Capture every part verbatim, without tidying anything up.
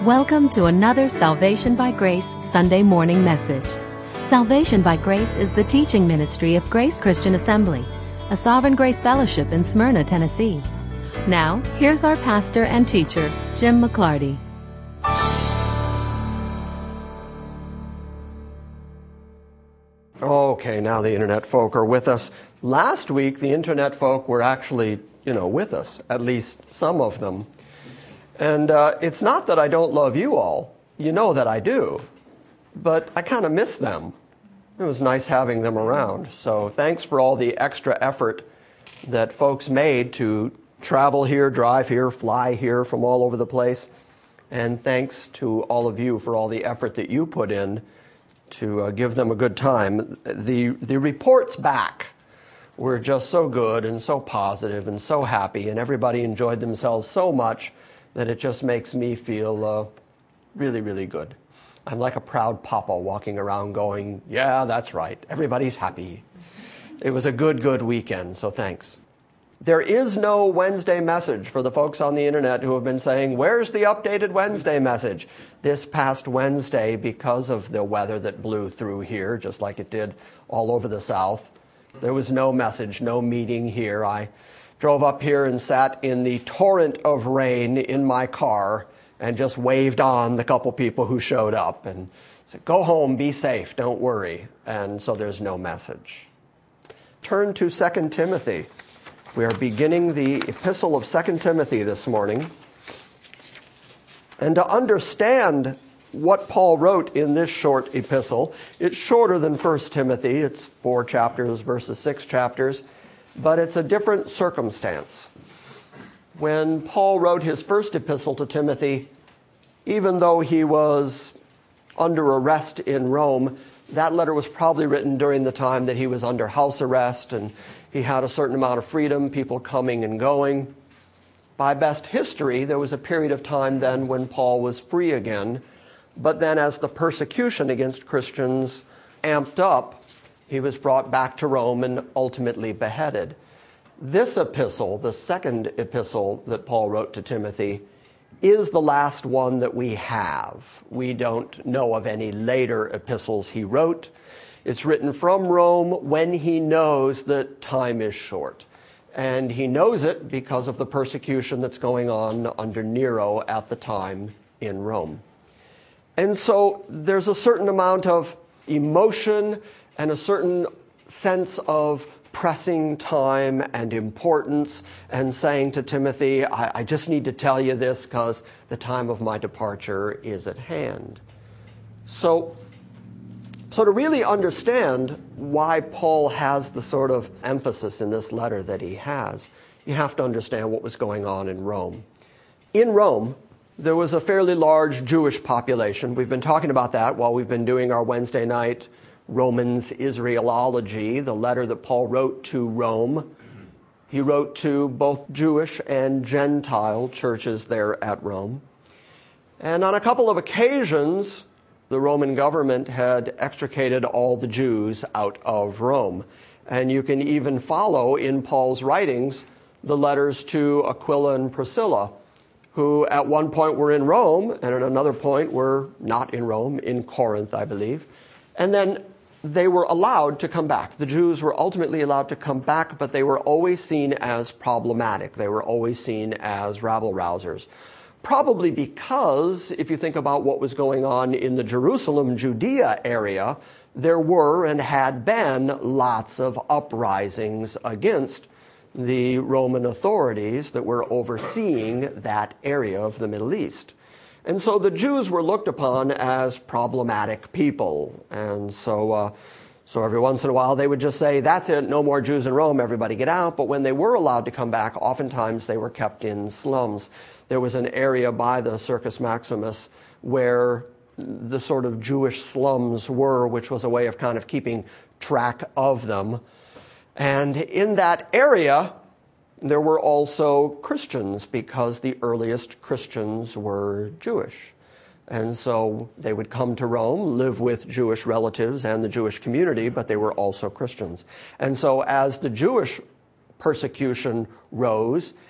Welcome to another Salvation by Grace Sunday morning message. Salvation by Grace is the teaching ministry of Grace Christian Assembly, a Sovereign Grace Fellowship in Smyrna, Tennessee. Now, here's our pastor and teacher, Jim McClarty. Okay, now the internet folk are with us. Last week, the internet folk were actually, you know, with us, at least some of them. And uh, it's not that I don't love you all. You know that I do. But I kind of miss them. It was nice having them around. So thanks for all the extra effort that folks made to travel here, drive here, fly here from all over the place. And thanks to all of you for all the effort that you put in to uh, give them a good time. The, the reports back were just so good and so positive and so happy, and everybody enjoyed themselves so much that it just makes me feel uh, really, really good. I'm like a proud papa walking around going, yeah, that's right, everybody's happy. It was a good, good weekend, so thanks. There is no Wednesday message for the folks on the internet who have been saying, where's the updated Wednesday message? This past Wednesday, because of the weather that blew through here, just like it did all over the South, there was no message, no meeting here. I drove up here and sat in the torrent of rain in my car and just waved on the couple people who showed up and said, go home, be safe, don't worry. And so there's no message. Turn to Second Timothy. We are beginning the epistle of Second Timothy this morning. And to understand what Paul wrote in this short epistle, it's shorter than First Timothy. It's four chapters versus six chapters, but it's a different circumstance. When Paul wrote his first epistle to Timothy, even though he was under arrest in Rome, that letter was probably written during the time that he was under house arrest and he had a certain amount of freedom, people coming and going. By best history, there was a period of time then when Paul was free again. But then as the persecution against Christians amped up, he was brought back to Rome and ultimately beheaded. This epistle, the second epistle that Paul wrote to Timothy, is the last one that we have. We don't know of any later epistles he wrote. It's written from Rome when he knows that time is short. And he knows it because of the persecution that's going on under Nero at the time in Rome. And so there's a certain amount of emotion and a certain sense of pressing time and importance and saying to Timothy, I, I just need to tell you this because the time of my departure is at hand. So So to really understand why Paul has the sort of emphasis in this letter that he has, you have to understand what was going on in Rome. In Rome, there was a fairly large Jewish population. We've been talking about that while we've been doing our Wednesday night Romans Israelology, the letter that Paul wrote to Rome. He wrote to both Jewish and Gentile churches there at Rome. And on a couple of occasions, the Roman government had extricated all the Jews out of Rome. And you can even follow in Paul's writings the letters to Aquila and Priscilla, who at one point were in Rome and at another point were not in Rome, in Corinth, I believe. And then they were allowed to come back. The Jews were ultimately allowed to come back, but they were always seen as problematic. They were always seen as rabble-rousers. Probably because, if you think about what was going on in the Jerusalem, Judea area, there were and had been lots of uprisings against the Roman authorities that were overseeing that area of the Middle East. And so the Jews were looked upon as problematic people. And so, uh, so every once in a while they would just say, that's it, no more Jews in Rome, everybody get out. But when they were allowed to come back, oftentimes they were kept in slums. There was an area by the Circus Maximus where the sort of Jewish slums were, which was a way of kind of keeping track of them. And in that area, there were also Christians because the earliest Christians were Jewish. And so they would come to Rome, live with Jewish relatives and the Jewish community, but they were also Christians. And so as the Jewish persecution rose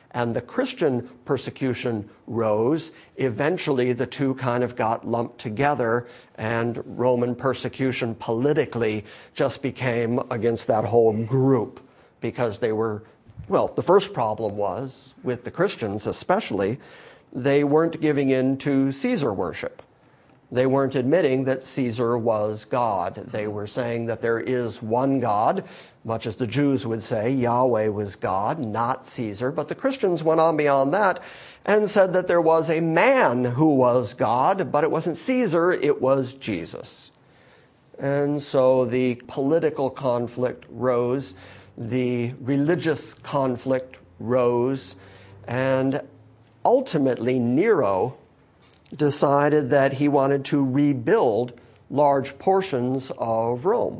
and the Christian persecution rose, eventually the two kind of got lumped together, and Roman persecution politically just became against that whole group because they were, well, the first problem was, with the Christians especially, they weren't giving in to Caesar worship. They weren't admitting that Caesar was God. They were saying that there is one God, much as the Jews would say Yahweh was God, not Caesar. But the Christians went on beyond that and said that there was a man who was God, but it wasn't Caesar, it was Jesus. And so the political conflict rose, the religious conflict rose, and ultimately Nero decided that he wanted to rebuild large portions of Rome.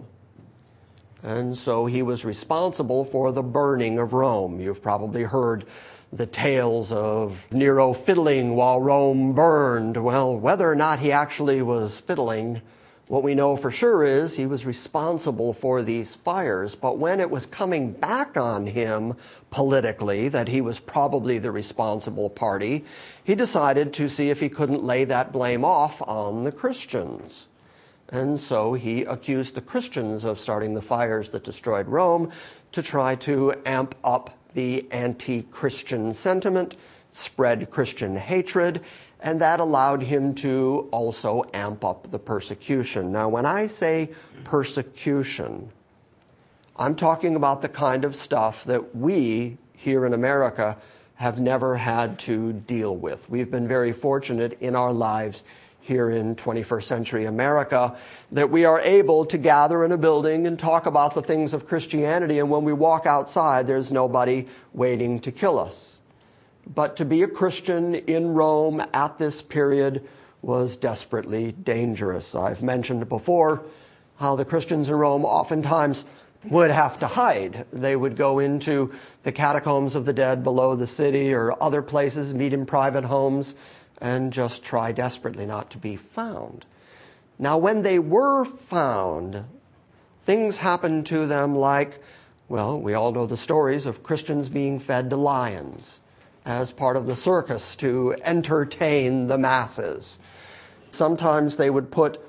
And so he was responsible for the burning of Rome. You've probably heard the tales of Nero fiddling while Rome burned. Well, whether or not he actually was fiddling, what we know for sure is he was responsible for these fires. But when it was coming back on him politically that he was probably the responsible party, he decided to see if he couldn't lay that blame off on the Christians. And so he accused the Christians of starting the fires that destroyed Rome to try to amp up the anti-Christian sentiment, spread Christian hatred, and that allowed him to also amp up the persecution. Now, when I say persecution, I'm talking about the kind of stuff that we here in America have never had to deal with. We've been very fortunate in our lives here in twenty-first century America that we are able to gather in a building and talk about the things of Christianity, and when we walk outside, there's nobody waiting to kill us. But to be a Christian in Rome at this period was desperately dangerous. I've mentioned before how the Christians in Rome oftentimes would have to hide. They would go into the catacombs of the dead below the city or other places, meet in private homes, and just try desperately not to be found. Now, when they were found, things happened to them like, well, we all know the stories of Christians being fed to lions as part of the circus to entertain the masses. Sometimes they would put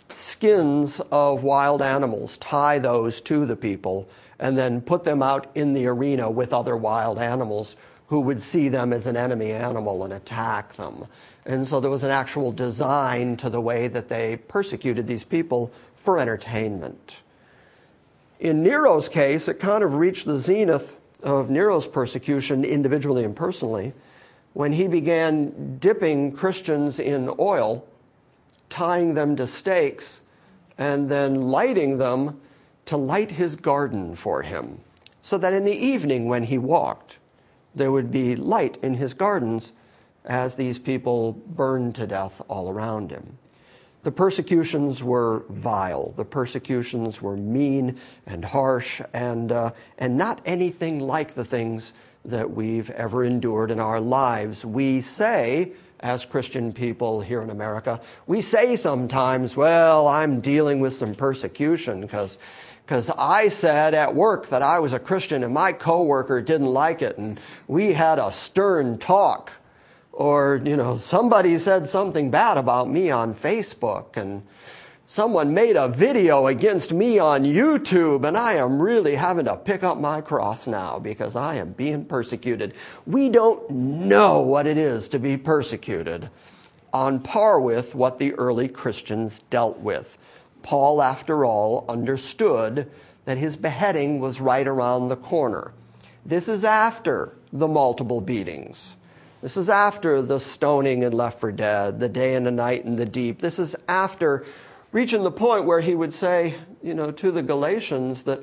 skins of wild animals, tie those to the people, and then put them out in the arena with other wild animals who would see them as an enemy animal and attack them. And so there was an actual design to the way that they persecuted these people for entertainment. In Nero's case, it kind of reached the zenith of Nero's persecution individually and personally when he began dipping Christians in oil, tying them to stakes, and then lighting them to light his garden for him, so that in the evening when he walked, there would be light in his gardens as these people burned to death all around him. The persecutions were vile. The persecutions were mean and harsh and, uh, and not anything like the things that we've ever endured in our lives. We say, as Christian people here in America, we say sometimes, well, I'm dealing with some persecution because because I said at work that I was a Christian and my coworker didn't like it and we had a stern talk. Or, you know, somebody said something bad about me on Facebook and someone made a video against me on YouTube and I am really having to pick up my cross now because I am being persecuted. We don't know what it is to be persecuted on par with what the early Christians dealt with. Paul, after all, understood that his beheading was right around the corner. This is after the multiple beatings. This is after the stoning and left for dead, the day and the night in the deep. This is after reaching the point where he would say, you know, to the Galatians that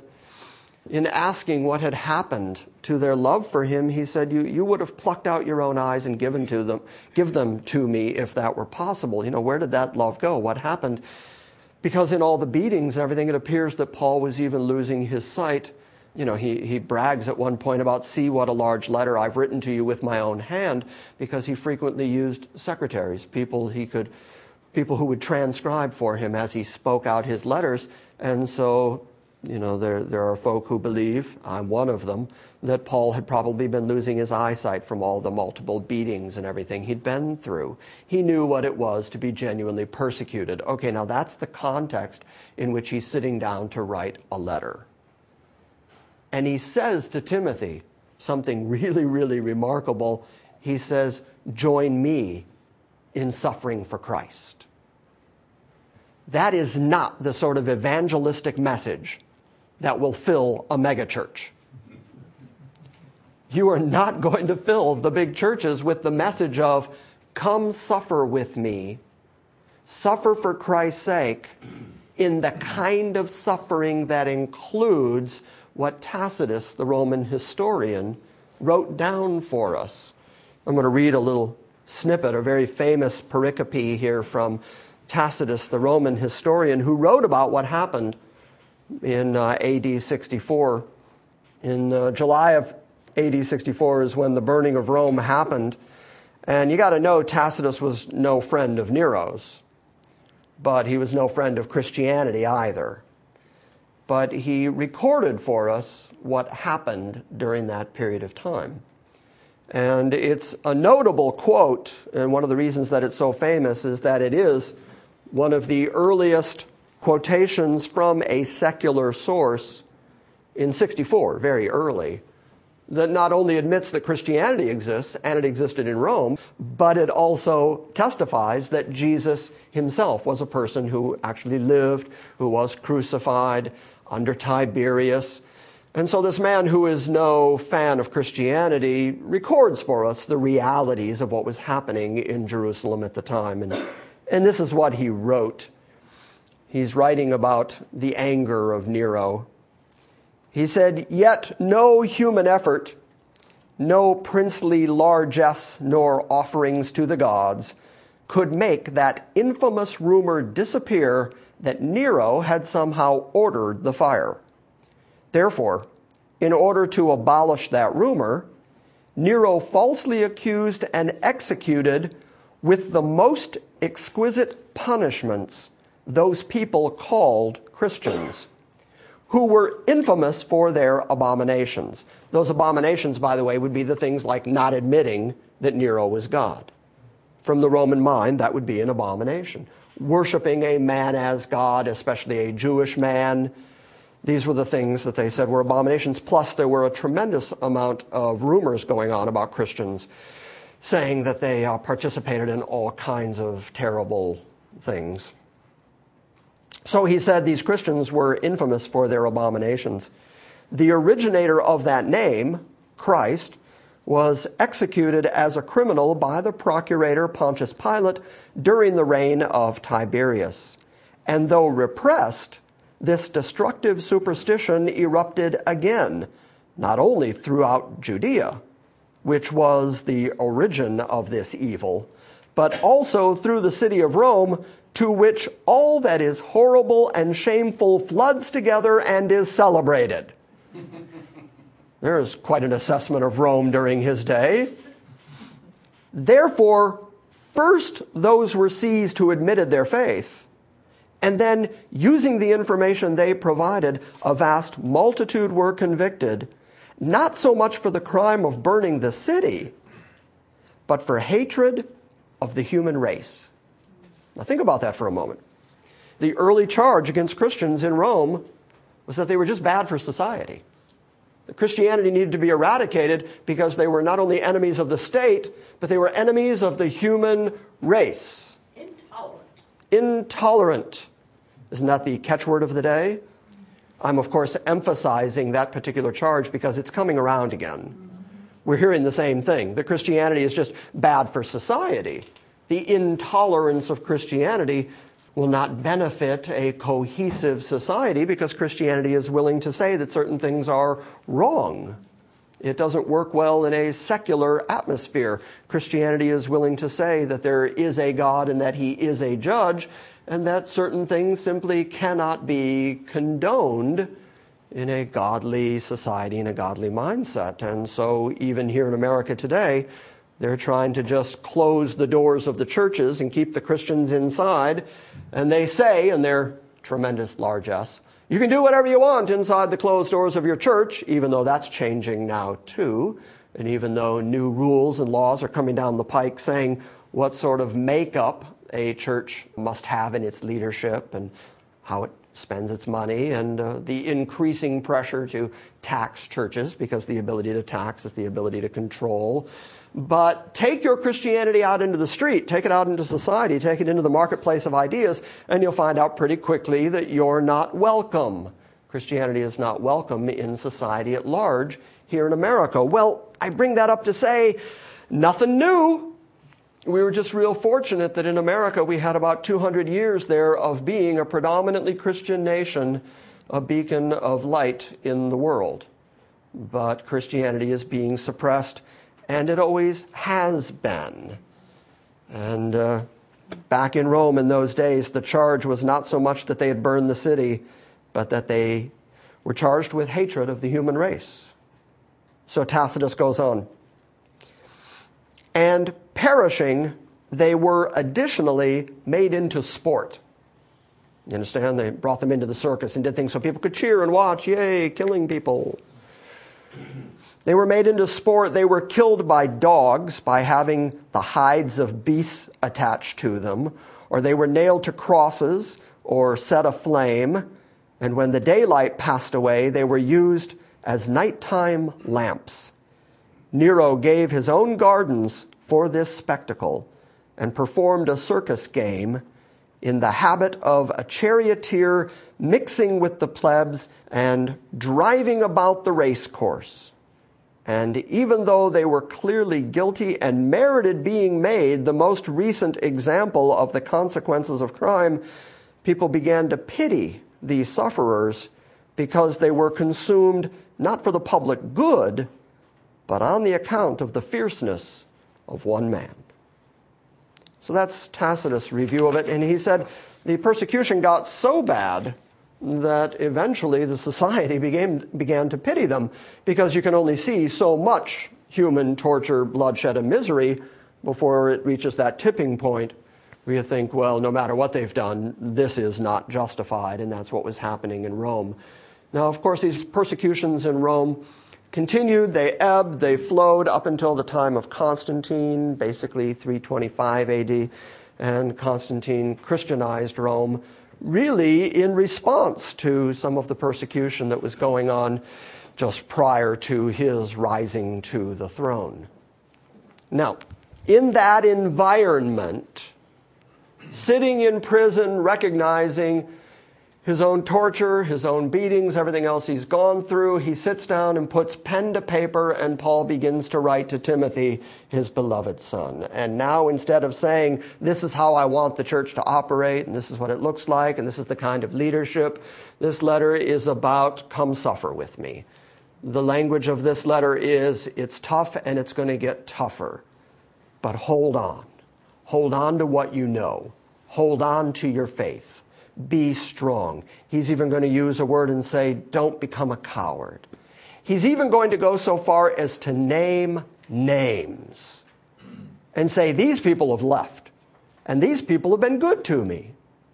in asking what had happened to their love for him, he said, you, you would have plucked out your own eyes and given to them, give them to me if that were possible. You know, where did that love go? What happened? Because in all the beatings and everything, it appears that Paul was even losing his sight. You know, he, he brags at one point about, see what a large letter I've written to you with my own hand, because he frequently used secretaries, people he could, people who would transcribe for him as he spoke out his letters. And so You know, there, there are folk who believe, I'm one of them, that Paul had probably been losing his eyesight from all the multiple beatings and everything he'd been through. He knew what it was to be genuinely persecuted. Okay, now that's the context in which he's sitting down to write a letter. And he says to Timothy something really, really remarkable. He says, join me in suffering for Christ. That is not the sort of evangelistic message that will fill a megachurch. You are not going to fill the big churches with the message of, come suffer with me, suffer for Christ's sake, in the kind of suffering that includes what Tacitus, the Roman historian, wrote down for us. I'm going to read a little snippet, a very famous pericope here from Tacitus, the Roman historian, who wrote about what happened in uh, A D sixty-four. In uh, July of A D sixty-four is when the burning of Rome happened. And you got to know Tacitus was no friend of Nero's, but he was no friend of Christianity either. But he recorded for us what happened during that period of time. And it's a notable quote, and one of the reasons that it's so famous is that it is one of the earliest quotations from a secular source in sixty-four, very early, that not only admits that Christianity exists, and it existed in Rome, but it also testifies that Jesus himself was a person who actually lived, who was crucified under Tiberius. And so this man who is no fan of Christianity records for us the realities of what was happening in Jerusalem at the time. And, and this is what he wrote. He's writing about the anger of Nero. He said, "Yet no human effort, no princely largesse nor offerings to the gods could make that infamous rumor disappear that Nero had somehow ordered the fire. Therefore, in order to abolish that rumor, Nero falsely accused and executed with the most exquisite punishments those people called Christians, who were infamous for their abominations." Those abominations, by the way, would be the things like not admitting that Nero was God. From the Roman mind, that would be an abomination. Worshipping a man as God, especially a Jewish man, these were the things that they said were abominations. Plus, there were a tremendous amount of rumors going on about Christians saying that they uh, participated in all kinds of terrible things. So he said these Christians were infamous for their abominations. The originator of that name, Christ, was executed as a criminal by the procurator Pontius Pilate during the reign of Tiberius. And though repressed, this destructive superstition erupted again, not only throughout Judea, which was the origin of this evil, but also through the city of Rome, to which all that is horrible and shameful floods together and is celebrated. There's quite an assessment of Rome during his day. Therefore, first those were seized who admitted their faith, and then, using the information they provided, a vast multitude were convicted, not so much for the crime of burning the city, but for hatred of the human race. Now think about that for a moment. The early charge against Christians in Rome was that they were just bad for society. That Christianity needed to be eradicated because they were not only enemies of the state, but they were enemies of the human race. Intolerant. Intolerant. Isn't that the catchword of the day? I'm, of course, emphasizing that particular charge because it's coming around again. We're hearing the same thing, that Christianity is just bad for society. The intolerance of Christianity will not benefit a cohesive society because Christianity is willing to say that certain things are wrong. It doesn't work well in a secular atmosphere. Christianity is willing to say that there is a God and that he is a judge, and that certain things simply cannot be condoned in a godly society, in a godly mindset. And so even here in America today, they're trying to just close the doors of the churches and keep the Christians inside. And they say, in their tremendous largesse, You can do whatever you want inside the closed doors of your church, even though that's changing now too. And even though new rules and laws are coming down the pike saying what sort of makeup a church must have in its leadership and how it spends its money, and uh, the increasing pressure to tax churches, because the ability to tax is the ability to control. But take your Christianity out into the street, take it out into society, take it into the marketplace of ideas, and you'll find out pretty quickly that you're not welcome. Christianity is not welcome in society at large here in America. Well, I bring that up to say, nothing new. We were just real fortunate that in America we had about two hundred years there of being a predominantly Christian nation, a beacon of light in the world. But Christianity is being suppressed, and it always has been. And uh, back in Rome in those days, the charge was not so much that they had burned the city, but that they were charged with hatred of the human race. So Tacitus goes on. And perishing, they were additionally made into sport. You understand? They brought them into the circus and did things so people could cheer and watch. Yay, killing people. They were made into sport. They were killed by dogs by having the hides of beasts attached to them, or they were nailed to crosses or set aflame. And when the daylight passed away, they were used as nighttime lamps. Nero gave his own gardens for this spectacle and performed a circus game in the habit of a charioteer mixing with the plebs and driving about the race course. And even though they were clearly guilty and merited being made the most recent example of the consequences of crime, people began to pity these sufferers because they were consumed not for the public good, but on the account of the fierceness of one man. So that's Tacitus' review of it. And he said the persecution got so bad that eventually the society began, began to pity them, because you can only see so much human torture, bloodshed, and misery before it reaches that tipping point where you think, well, no matter what they've done, this is not justified. And that's what was happening in Rome. Now, of course, these persecutions in Rome continued, they ebbed, they flowed up until the time of Constantine, basically three twenty-five A D, and Constantine Christianized Rome, really in response to some of the persecution that was going on just prior to his rising to the throne. Now, in that environment, sitting in prison, recognizing his own torture, his own beatings, everything else he's gone through, he sits down and puts pen to paper, and Paul begins to write to Timothy, his beloved son. And now, instead of saying, this is how I want the church to operate, and this is what it looks like, and this is the kind of leadership, this letter is about, come suffer with me. The language of this letter is, it's tough and it's going to get tougher. But hold on. Hold on to what you know. Hold on to your faith. Be strong. He's even going to use a word and say, don't become a coward. He's even going to go so far as to name names and say, these people have left, and these people have been good to me.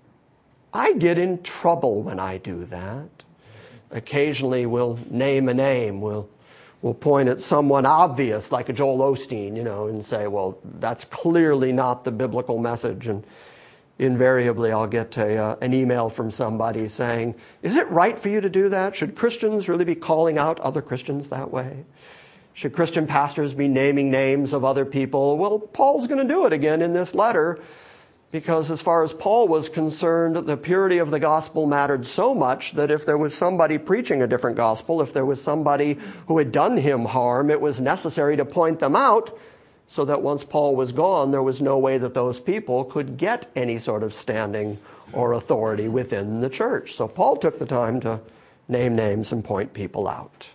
I get in trouble when I do that. Occasionally we'll name a name. We'll, we'll point at someone obvious, like a Joel Osteen, you know, and say, well, that's clearly not the biblical message. And invariably, I'll get a, uh, an email from somebody saying, is it right for you to do that? Should Christians really be calling out other Christians that way? Should Christian pastors be naming names of other people? Well, Paul's going to do it again in this letter, because as far as Paul was concerned, the purity of the gospel mattered so much that if there was somebody preaching a different gospel, if there was somebody who had done him harm, it was necessary to point them out, so that once Paul was gone, there was no way that those people could get any sort of standing or authority within the church. So Paul took the time to name names and point people out.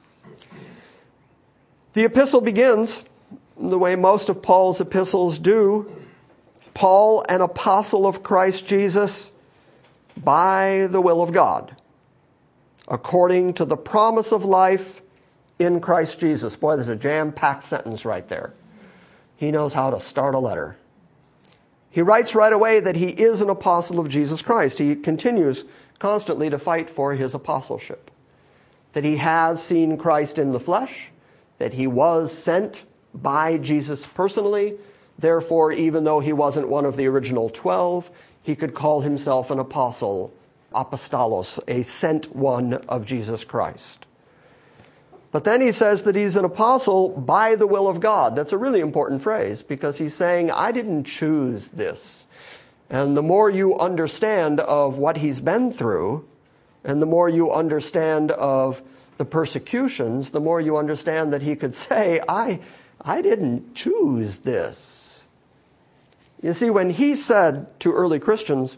The epistle begins the way most of Paul's epistles do. Paul, an apostle of Christ Jesus, by the will of God, according to the promise of life in Christ Jesus. Boy, there's a jam-packed sentence right there. He knows how to start a letter. He writes right away that he is an apostle of Jesus Christ. He continues constantly to fight for his apostleship. That he has seen Christ in the flesh, that he was sent by Jesus personally. Therefore, even though he wasn't one of the original twelve, he could call himself an apostle, apostolos, a sent one of Jesus Christ. But then he says that he's an apostle by the will of God. That's a really important phrase because he's saying, I didn't choose this. And the more you understand of what he's been through, and the more you understand of the persecutions, the more you understand that he could say, I, I didn't choose this. You see, when he said to early Christians,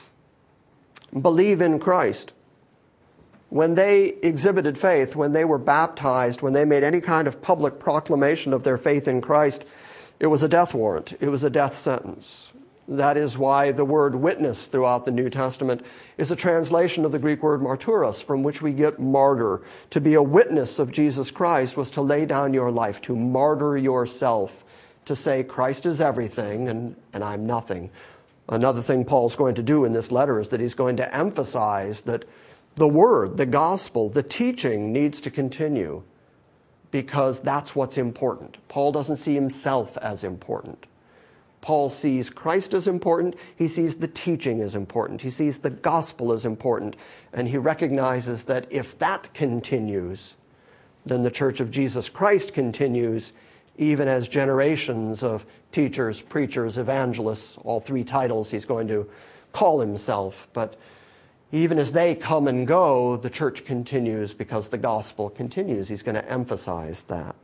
believe in Christ, when they exhibited faith, when they were baptized, when they made any kind of public proclamation of their faith in Christ, it was a death warrant. It was a death sentence. That is why the word witness throughout the New Testament is a translation of the Greek word martyros, from which we get martyr. To be a witness of Jesus Christ was to lay down your life, to martyr yourself, to say Christ is everything and, and I'm nothing. Another thing Paul's going to do in this letter is that he's going to emphasize that the word, the gospel, the teaching needs to continue because that's what's important. Paul doesn't see himself as important. Paul sees Christ as important. He sees the teaching as important. He sees the gospel as important. And he recognizes that if that continues, then the Church of Jesus Christ continues, even as generations of teachers, preachers, evangelists, all three titles he's going to call himself. But even as they come and go, the church continues because the gospel continues. He's going to emphasize that.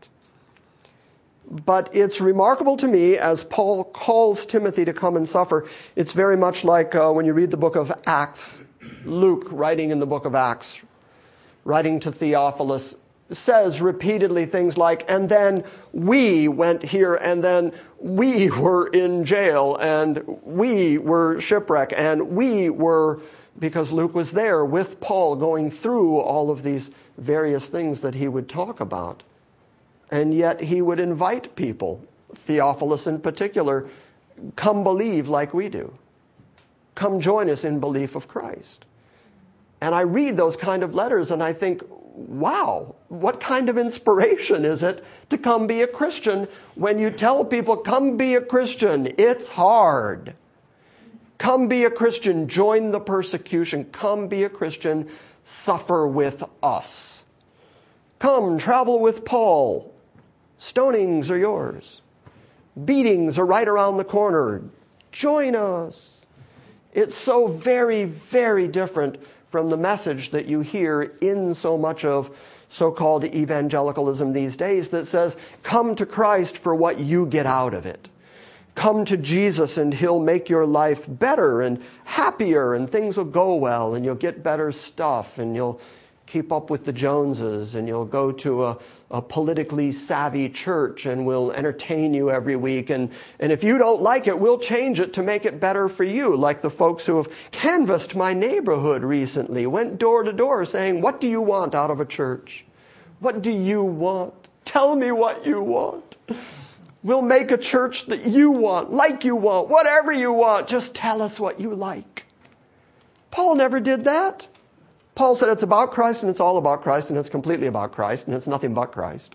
But it's remarkable to me, as Paul calls Timothy to come and suffer, it's very much like uh, when you read the book of Acts, Luke, writing in the book of Acts, writing to Theophilus, says repeatedly things like, and then we went here, and then we were in jail, and we were shipwrecked, and we were... because Luke was there with Paul going through all of these various things that he would talk about. And yet he would invite people, Theophilus in particular, come believe like we do. Come join us in belief of Christ. And I read those kind of letters and I think, wow, what kind of inspiration is it to come be a Christian when you tell people, come be a Christian, it's hard. Come be a Christian, join the persecution. Come be a Christian, suffer with us. Come, travel with Paul. Stonings are yours. Beatings are right around the corner. Join us. It's so very, very different from the message that you hear in so much of so-called evangelicalism these days that says, come to Christ for what you get out of it. Come to Jesus and he'll make your life better and happier and things will go well and you'll get better stuff and you'll keep up with the Joneses and you'll go to a, a politically savvy church and we'll entertain you every week. And, and if you don't like it, we'll change it to make it better for you. Like the folks who have canvassed my neighborhood recently, went door to door saying, what do you want out of a church? What do you want? Tell me what you want. We'll make a church that you want, like you want, whatever you want. Just tell us what you like. Paul never did that. Paul said it's about Christ and it's all about Christ and it's completely about Christ and it's nothing but Christ.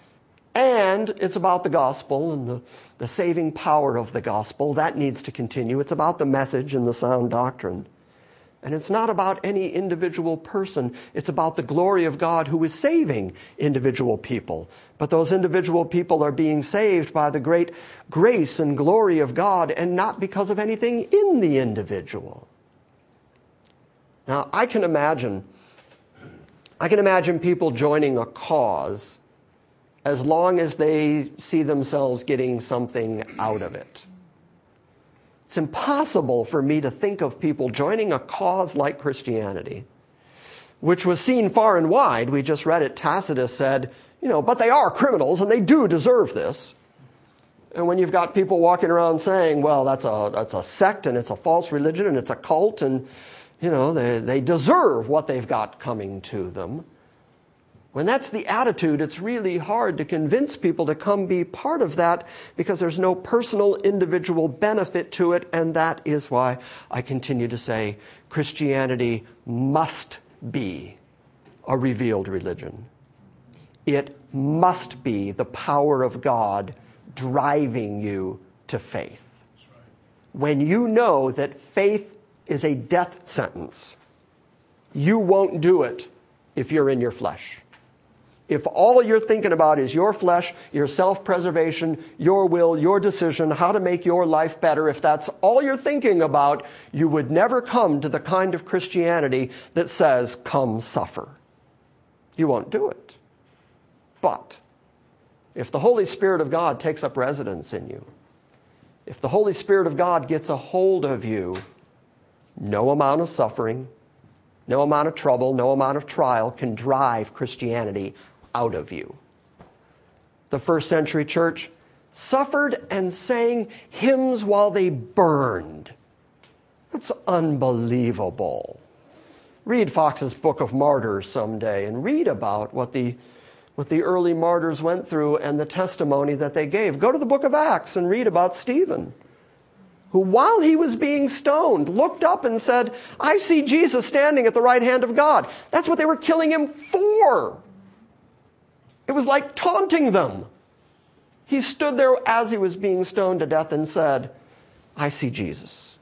And it's about the gospel and the, the saving power of the gospel. That needs to continue. It's about the message and the sound doctrine. And it's not about any individual person. It's about the glory of God who is saving individual people. But those individual people are being saved by the great grace and glory of God and not because of anything in the individual. Now, I can imagine, I can imagine people joining a cause as long as they see themselves getting something out of it. It's impossible for me to think of people joining a cause like Christianity, which was seen far and wide. We just read it. Tacitus said, you know, but they are criminals and they do deserve this. And when you've got people walking around saying, well, that's a that's a sect and it's a false religion and it's a cult and, you know, they, they deserve what they've got coming to them. When that's the attitude, it's really hard to convince people to come be part of that because there's no personal, individual benefit to it, and that is why I continue to say Christianity must be a revealed religion. It must be the power of God driving you to faith. When you know that faith is a death sentence, you won't do it if you're in your flesh. If all you're thinking about is your flesh, your self-preservation, your will, your decision, how to make your life better, if that's all you're thinking about, you would never come to the kind of Christianity that says, come suffer. You won't do it. But if the Holy Spirit of God takes up residence in you, if the Holy Spirit of God gets a hold of you, no amount of suffering, no amount of trouble, no amount of trial can drive Christianity out of you. The first century church suffered and sang hymns while they burned. That's unbelievable. Read Fox's Book of Martyrs someday and read about what the, what the early martyrs went through and the testimony that they gave. Go to the book of Acts and read about Stephen, who while he was being stoned looked up and said, I see Jesus standing at the right hand of God. That's what they were killing him for. It was like taunting them. He stood there as he was being stoned to death and said, I see Jesus.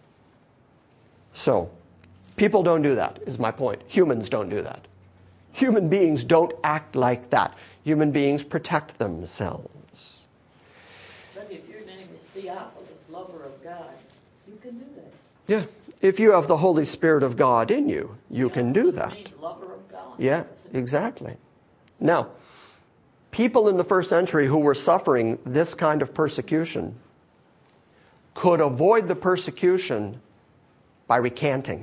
So, people don't do that, is my point. Humans don't do that. Human beings don't act like that. Human beings protect themselves. But if your name is Theophilus, lover of God, you can do that. Yeah. If you have the Holy Spirit of God in you, you can do that. Means lover of God. Yeah, exactly. Now, people in the first century who were suffering this kind of persecution could avoid the persecution by recanting.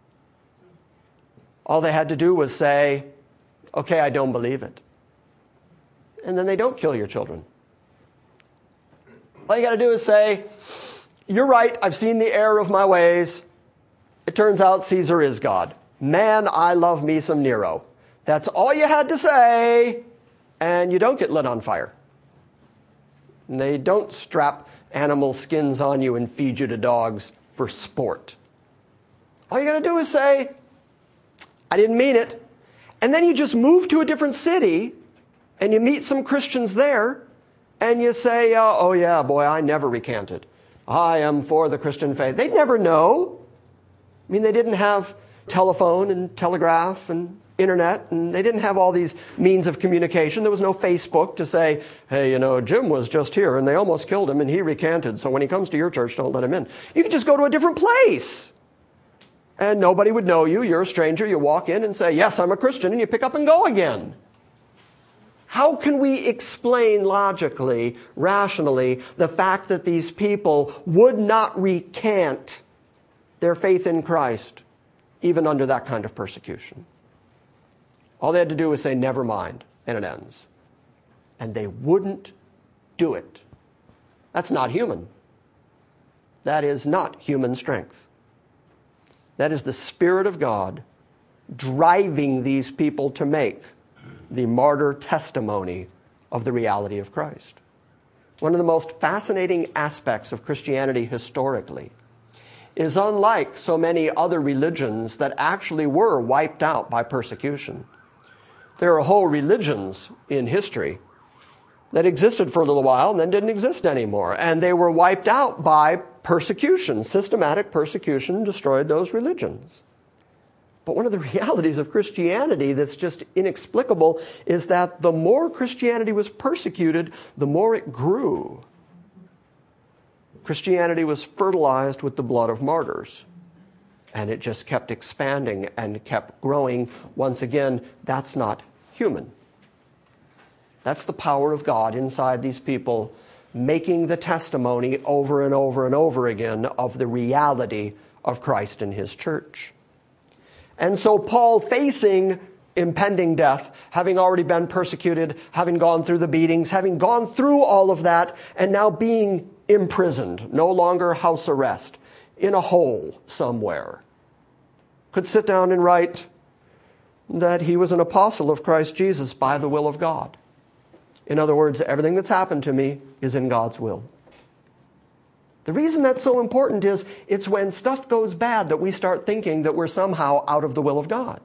All they had to do was say, okay, I don't believe it. And then they don't kill your children. All you got to do is say, you're right, I've seen the error of my ways. It turns out Caesar is God. Man, I love me some Nero. That's all you had to say, and you don't get lit on fire. And they don't strap animal skins on you and feed you to dogs for sport. All you got to do is say, I didn't mean it. And then you just move to a different city and you meet some Christians there and you say, uh, oh yeah, boy, I never recanted. I am for the Christian faith. They'd never know. I mean, they didn't have telephone and telegraph and internet, and they didn't have all these means of communication. There was no Facebook to say, hey, you know, Jim was just here and they almost killed him and he recanted, so when he comes to your church, don't let him in. You could just go to a different place. And nobody would know you. You're a stranger. You walk in and say, yes, I'm a Christian, and you pick up and go again. How can we explain logically, rationally, the fact that these people would not recant their faith in Christ, even under that kind of persecution? All they had to do was say, never mind, and it ends. And they wouldn't do it. That's not human. That is not human strength. That is the Spirit of God driving these people to make the martyr testimony of the reality of Christ. One of the most fascinating aspects of Christianity historically is, unlike so many other religions that actually were wiped out by persecution, there are whole religions in history that existed for a little while and then didn't exist anymore. And they were wiped out by persecution. Systematic persecution destroyed those religions. But one of the realities of Christianity that's just inexplicable is that the more Christianity was persecuted, the more it grew. Christianity was fertilized with the blood of martyrs. And it just kept expanding and kept growing. Once again, that's not human. That's the power of God inside these people, making the testimony over and over and over again of the reality of Christ and his church. And so Paul, facing impending death, having already been persecuted, having gone through the beatings, having gone through all of that, and now being imprisoned, no longer house arrest, in a hole somewhere, could sit down and write, that he was an apostle of Christ Jesus by the will of God. In other words, everything that's happened to me is in God's will. The reason that's so important is it's when stuff goes bad that we start thinking that we're somehow out of the will of God.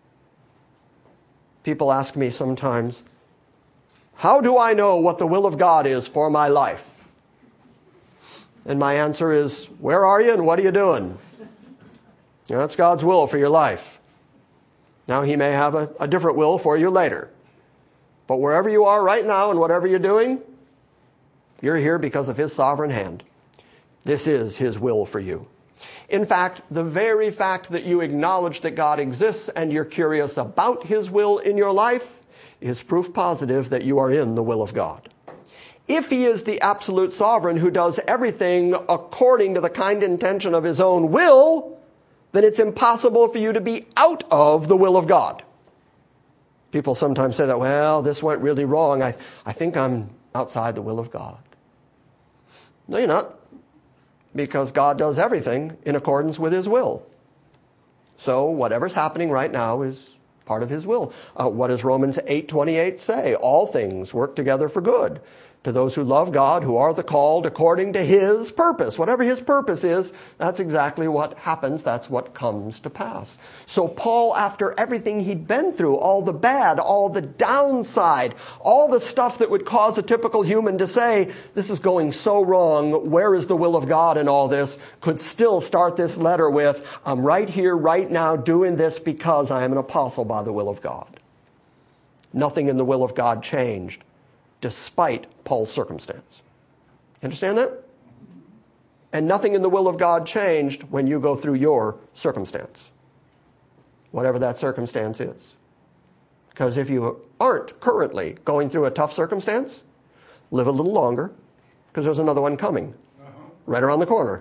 People ask me sometimes, how do I know what the will of God is for my life? And my answer is, where are you and what are you doing? You know, that's God's will for your life. Now, he may have a, a different will for you later. But wherever you are right now and whatever you're doing, you're here because of his sovereign hand. This is his will for you. In fact, the very fact that you acknowledge that God exists and you're curious about his will in your life is proof positive that you are in the will of God. If he is the absolute sovereign who does everything according to the kind intention of his own will, then it's impossible for you to be out of the will of God. People sometimes say that, well, this went really wrong. I, I think I'm outside the will of God. No, you're not. Because God does everything in accordance with his will. So whatever's happening right now is part of his will. Uh, what does Romans eight twenty-eight say? All things work together for good to those who love God, who are the called according to his purpose. Whatever his purpose is, that's exactly what happens. That's what comes to pass. So Paul, after everything he'd been through, all the bad, all the downside, all the stuff that would cause a typical human to say, this is going so wrong, where is the will of God in all this, could still start this letter with, I'm right here, right now, doing this because I am an apostle by the will of God. Nothing in the will of God changed, despite Paul's circumstance. Understand that? And nothing in the will of God changed when you go through your circumstance, whatever that circumstance is. Because if you aren't currently going through a tough circumstance, live a little longer, because there's another one coming right around the corner.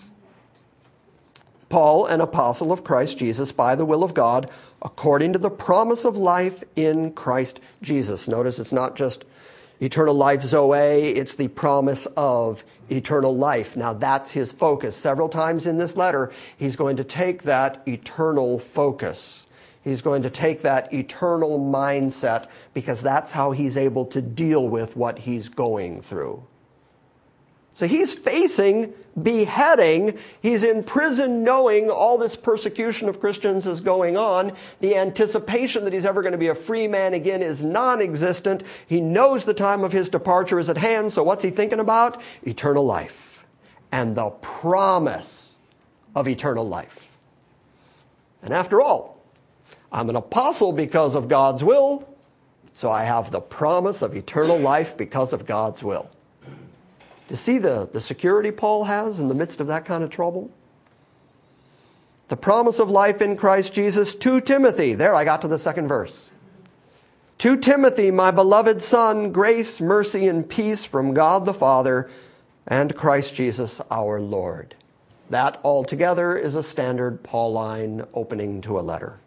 Paul, an apostle of Christ Jesus by the will of God, according to the promise of life in Christ Jesus. Notice it's not just eternal life Zoe, it's the promise of eternal life. Now that's his focus. Several times in this letter, he's going to take that eternal focus. He's going to take that eternal mindset because that's how he's able to deal with what he's going through. So he's facing beheading. He's in prison knowing all this persecution of Christians is going on. The anticipation that he's ever going to be a free man again is non-existent. He knows the time of his departure is at hand. So what's he thinking about? Eternal life and the promise of eternal life. And after all, I'm an apostle because of God's will. So I have the promise of eternal life because of God's will. To see the, the security Paul has in the midst of that kind of trouble? The promise of life in Christ Jesus to Timothy. There, I got to the second verse. To Timothy, my beloved son, grace, mercy, and peace from God the Father and Christ Jesus our Lord. That altogether is a standard Pauline opening to a letter.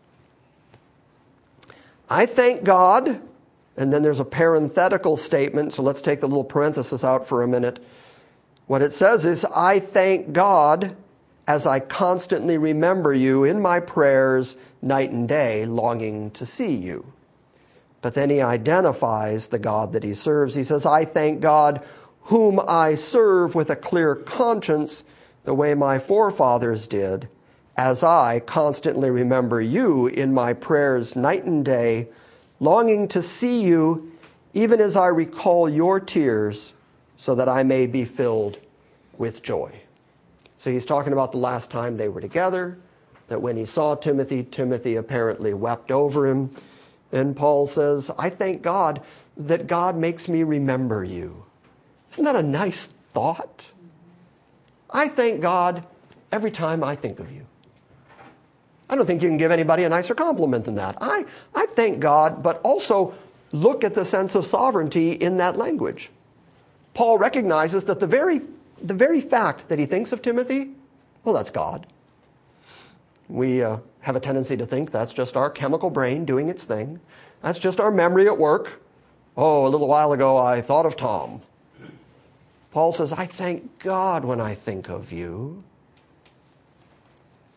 I thank God. And then there's a parenthetical statement, so let's take the little parenthesis out for a minute. What it says is, I thank God as I constantly remember you in my prayers night and day, longing to see you. But then he identifies the God that he serves. He says, I thank God whom I serve with a clear conscience, the way my forefathers did, as I constantly remember you in my prayers night and day, longing to see you, even as I recall your tears, so that I may be filled with joy. So he's talking about the last time they were together, that when he saw Timothy, Timothy apparently wept over him. And Paul says, I thank God that God makes me remember you. Isn't that a nice thought? I thank God every time I think of you. I don't think you can give anybody a nicer compliment than that. I, I thank God, but also look at the sense of sovereignty in that language. Paul recognizes that the very, the very fact that he thinks of Timothy, well, that's God. We uh, have a tendency to think that's just our chemical brain doing its thing. That's just our memory at work. Oh, a little while ago I thought of Tom. Paul says, I thank God when I think of you.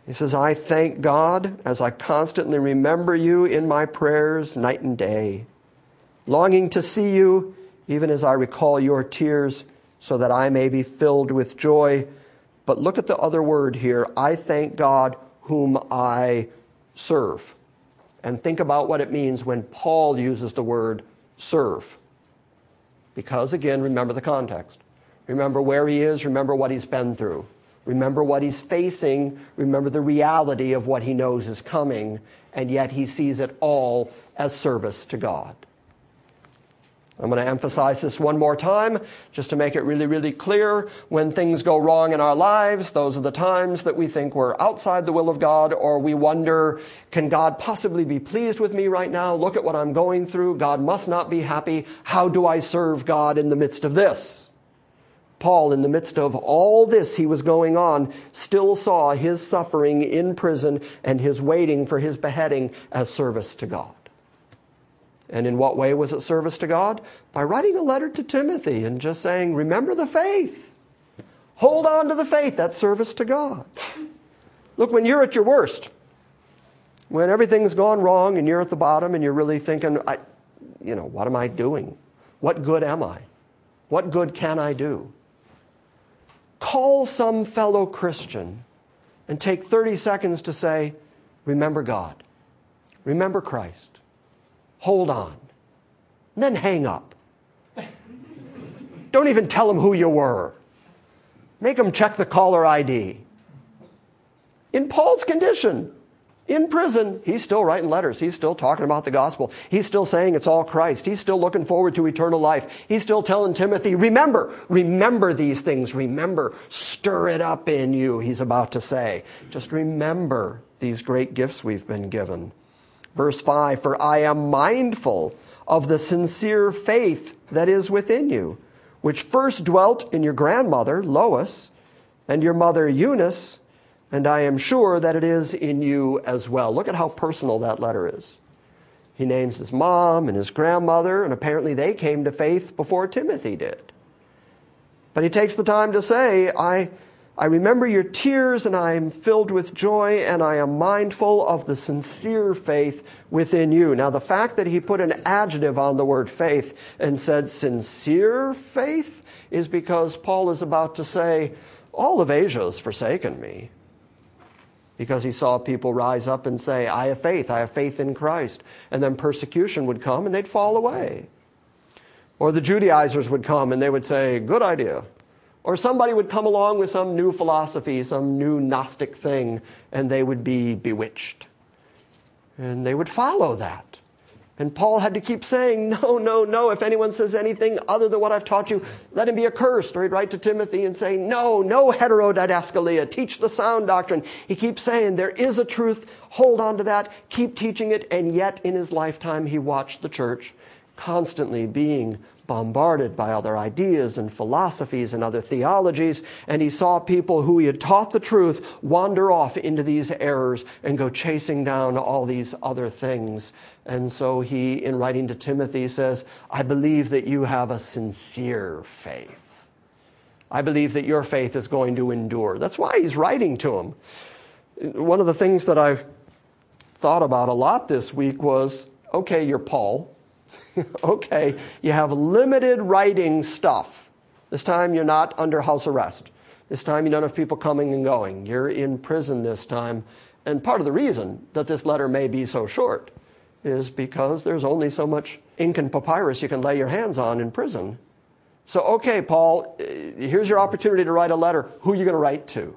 He says, I thank God as I constantly remember you in my prayers night and day, longing to see you even as I recall your tears so that I may be filled with joy. But look at the other word here. I thank God whom I serve. And think about what it means when Paul uses the word serve. Because again, remember the context. Remember where he is. Remember what he's been through. Remember what he's facing. Remember the reality of what he knows is coming. And yet he sees it all as service to God. I'm going to emphasize this one more time just to make it really, really clear. When things go wrong in our lives, those are the times that we think we're outside the will of God, or we wonder, can God possibly be pleased with me right now? Look at what I'm going through. God must not be happy. How do I serve God in the midst of this? Paul, in the midst of all this he was going on, still saw his suffering in prison and his waiting for his beheading as service to God. And in what way was it service to God? By writing a letter to Timothy and just saying, remember the faith. Hold on to the faith. That's service to God. Look, when you're at your worst, when everything's gone wrong and you're at the bottom and you're really thinking, I, you know, what am I doing? What good am I? What good can I do? Call some fellow Christian and take thirty seconds to say, remember God. Remember Christ. Hold on. And then hang up. Don't even tell them who you were. Make them check the caller I D. In Paul's condition, in prison, he's still writing letters. He's still talking about the gospel. He's still saying it's all Christ. He's still looking forward to eternal life. He's still telling Timothy, remember, remember these things. Remember, stir it up in you, he's about to say. Just remember these great gifts we've been given. Verse five, for I am mindful of the sincere faith that is within you, which first dwelt in your grandmother, Lois, and your mother, Eunice, and I am sure that it is in you as well. Look at how personal that letter is. He names his mom and his grandmother, and apparently they came to faith before Timothy did. But he takes the time to say, I... I remember your tears, and I am filled with joy, and I am mindful of the sincere faith within you. Now, the fact that he put an adjective on the word faith and said sincere faith is because Paul is about to say, all of Asia has forsaken me. Because he saw people rise up and say, I have faith, I have faith in Christ. And then persecution would come and they'd fall away. Or the Judaizers would come and they would say, good idea. Or somebody would come along with some new philosophy, some new Gnostic thing, and they would be bewitched. And they would follow that. And Paul had to keep saying, no, no, no, if anyone says anything other than what I've taught you, let him be accursed. Or he'd write to Timothy and say, no, no heterodidascalia, teach the sound doctrine. He keeps saying, there is a truth, hold on to that, keep teaching it. And yet in his lifetime, he watched the church constantly being bombarded by other ideas and philosophies and other theologies, and he saw people who he had taught the truth wander off into these errors and go chasing down all these other things. And so he, in writing to Timothy, says, I believe that you have a sincere faith. I believe that your faith is going to endure. That's why he's writing to him. One of the things that I thought about a lot this week was, okay, you're Paul. Okay, you have limited writing stuff. This time you're not under house arrest. This time you don't have people coming and going. You're in prison this time. And part of the reason that this letter may be so short is because there's only so much ink and papyrus you can lay your hands on in prison. So, okay, Paul, here's your opportunity to write a letter. Who are you going to write to?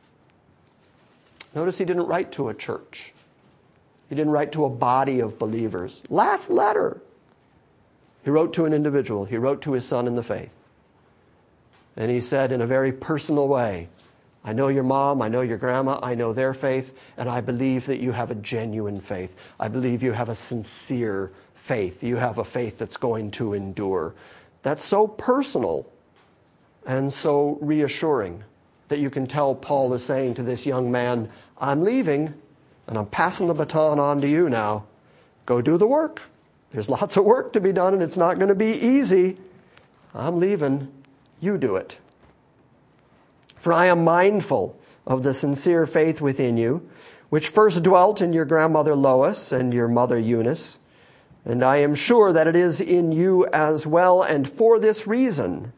Notice he didn't write to a church. He didn't write to a body of believers. Last letter. He wrote to an individual. He wrote to his son in the faith. And he said in a very personal way, I know your mom, I know your grandma, I know their faith, and I believe that you have a genuine faith. I believe you have a sincere faith. You have a faith that's going to endure. That's so personal and so reassuring that you can tell Paul is saying to this young man, I'm leaving, and I'm passing the baton on to you now. Go do the work. There's lots of work to be done, and it's not going to be easy. I'm leaving. You do it. For I am mindful of the sincere faith within you, which first dwelt in your grandmother Lois and your mother Eunice. And I am sure that it is in you as well, and for this reason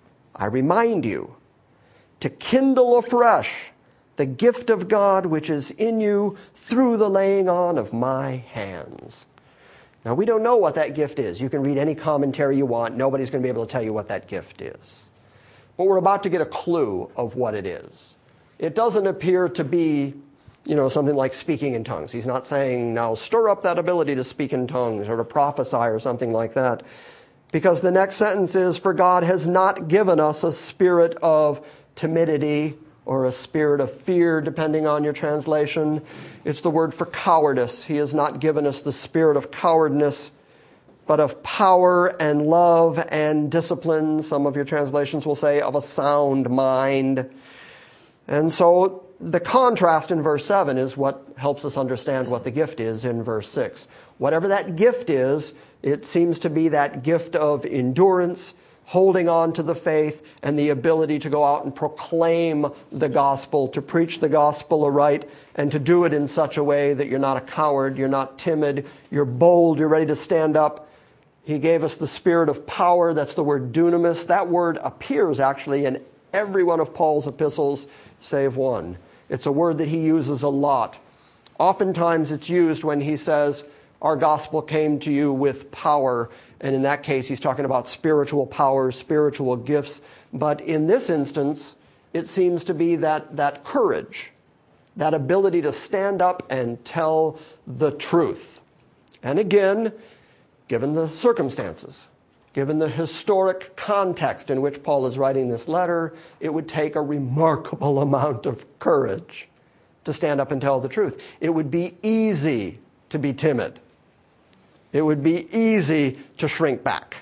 I remind you to kindle afresh the gift of God which is in you through the laying on of my hands. Now, we don't know what that gift is. You can read any commentary you want. Nobody's going to be able to tell you what that gift is. But we're about to get a clue of what it is. It doesn't appear to be, you know, something like speaking in tongues. He's not saying, now stir up that ability to speak in tongues or to prophesy or something like that. Because the next sentence is, for God has not given us a spirit of timidity or a spirit of fear, depending on your translation. It's the word for cowardice. He has not given us the spirit of cowardness, but of power and love and discipline. Some of your translations will say of a sound mind. And so the contrast in verse seven is what helps us understand what the gift is in verse six. Whatever that gift is, it seems to be that gift of endurance, holding on to the faith, and the ability to go out and proclaim the gospel, to preach the gospel aright, and to do it in such a way that you're not a coward, you're not timid, you're bold, you're ready to stand up. He gave us the spirit of power. That's the word dunamis. That word appears actually in every one of Paul's epistles, save one. It's a word that he uses a lot. Oftentimes it's used when he says, our gospel came to you with power. And in that case, he's talking about spiritual powers, spiritual gifts. But in this instance, it seems to be that, that courage, that ability to stand up and tell the truth. And again, given the circumstances, given the historic context in which Paul is writing this letter, it would take a remarkable amount of courage to stand up and tell the truth. It would be easy to be timid. It would be easy to shrink back.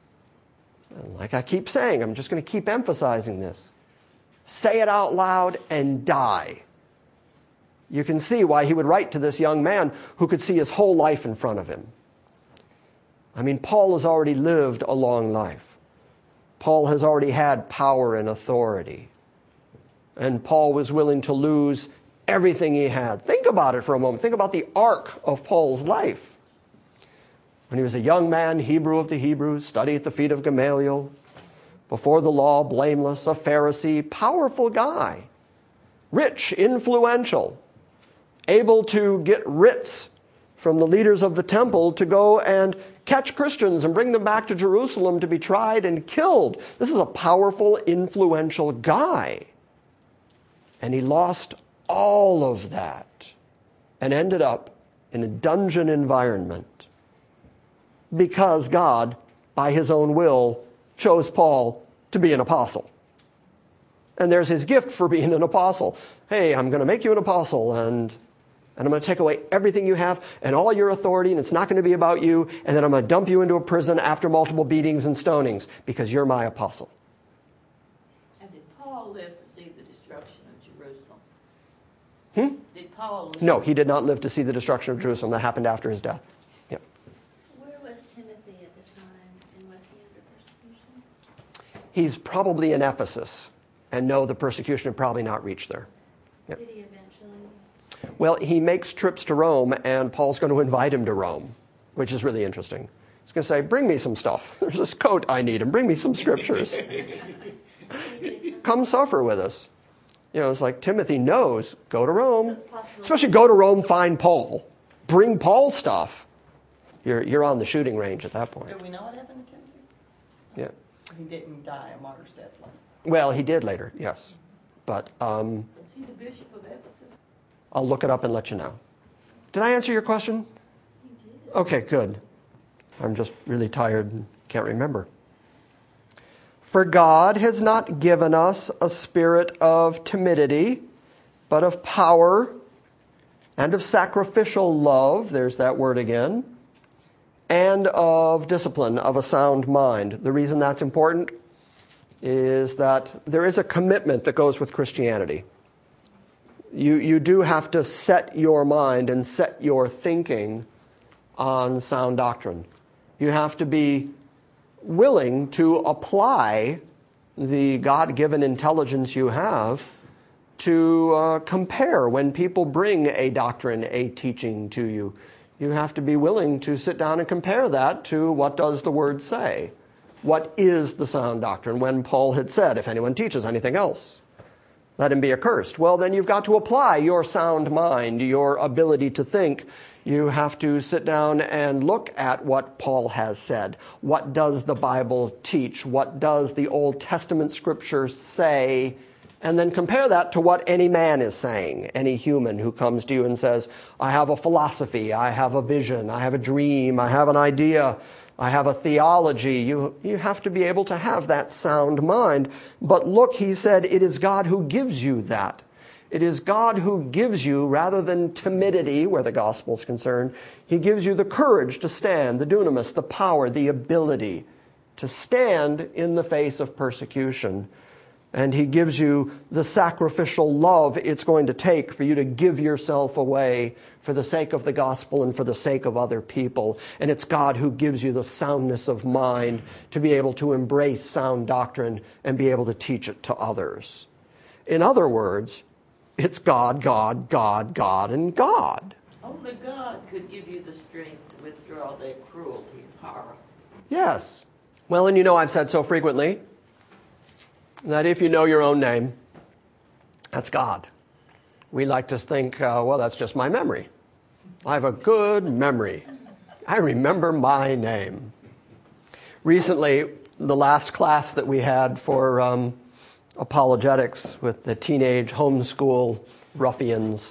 And like I keep saying, I'm just going to keep emphasizing this. Say it out loud and die. You can see why he would write to this young man who could see his whole life in front of him. I mean, Paul has already lived a long life. Paul has already had power and authority. And Paul was willing to lose everything he had. Think about it for a moment. Think about the arc of Paul's life. When he was a young man, Hebrew of the Hebrews, studied at the feet of Gamaliel, before the law, blameless, a Pharisee, powerful guy, rich, influential, able to get writs from the leaders of the temple to go and catch Christians and bring them back to Jerusalem to be tried and killed. This is a powerful, influential guy. And he lost all of that and ended up in a dungeon environment because God, by his own will, chose Paul to be an apostle. And there's his gift for being an apostle. Hey, I'm going to make you an apostle, and, and I'm going to take away everything you have and all your authority, and it's not going to be about you, and then I'm going to dump you into a prison after multiple beatings and stonings because you're my apostle. And did Paul live to see the destruction of Jerusalem? Hmm? Did Paul live? No, he did not live to see the destruction of Jerusalem. That happened after his death. Yeah. Where was Timothy at the time, and was he under persecution? He's probably in Ephesus. And no, the persecution had probably not reached there. Yep. Did he eventually? Well, he makes trips to Rome, and Paul's going to invite him to Rome, which is really interesting. He's going to say, bring me some stuff. There's this coat I need, and bring me some scriptures. Come suffer with us. You know, it's like Timothy knows, go to Rome. So it's possible. Especially go to Rome, find Paul. Bring Paul stuff. You're, you're on the shooting range at that point. Do we know what happened to Timothy? Yeah. He didn't die a martyr's death. Like. Well, he did later, yes. But um, Was he the bishop of Ephesus? I'll look it up and let you know. Did I answer your question? You did. Okay, good. I'm just really tired and can't remember. For God has not given us a spirit of timidity, but of power and of sacrificial love, there's that word again, and of discipline, of a sound mind. The reason that's important is that there is a commitment that goes with Christianity. You, you do have to set your mind and set your thinking on sound doctrine. You have to be willing to apply the God-given intelligence you have to uh, compare when people bring a doctrine, a teaching to you. You have to be willing to sit down and compare that to what does the Word say. What is the sound doctrine? When Paul had said, if anyone teaches anything else, let him be accursed. Well, then you've got to apply your sound mind, your ability to think. You have to sit down and look at what Paul has said. What does the Bible teach? What does the Old Testament Scripture say? And then compare that to what any man is saying, any human who comes to you and says, I have a philosophy, I have a vision, I have a dream, I have an idea, I have a theology. You, you have to be able to have that sound mind. But look, he said, it is God who gives you that. It is God who gives you, rather than timidity, where the gospel is concerned, he gives you the courage to stand, the dunamis, the power, the ability to stand in the face of persecution. And he gives you the sacrificial love it's going to take for you to give yourself away for the sake of the gospel and for the sake of other people. And it's God who gives you the soundness of mind to be able to embrace sound doctrine and be able to teach it to others. In other words, it's God, God, God, God, and God. Only God could give you the strength to withdraw their cruelty and horror. Yes. Well, and you know I've said so frequently that if you know your own name, that's God. We like to think, uh, well, that's just my memory. I have a good memory. I remember my name. Recently, the last class that we had for um, apologetics with the teenage homeschool ruffians,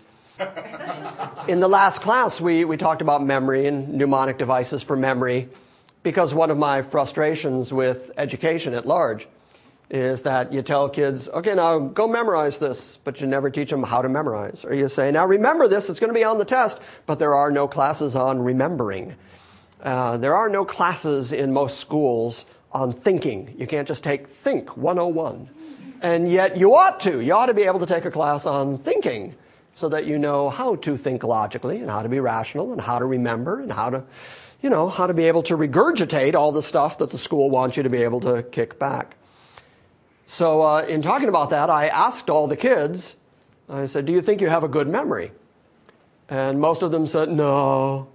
in the last class, we, we talked about memory and mnemonic devices for memory, because one of my frustrations with education at large is that you tell kids, okay, now go memorize this, but you never teach them how to memorize. Or you say, now remember this, it's going to be on the test, but there are no classes on remembering. Uh, there are no classes in most schools on thinking. You can't just take Think one oh one. And yet you ought to. You ought to be able to take a class on thinking so that you know how to think logically and how to be rational and how to remember and how to, you know, how to be able to regurgitate all the stuff that the school wants you to be able to kick back. So uh, in talking about that, I asked all the kids, I said, do you think you have a good memory? And most of them said, no.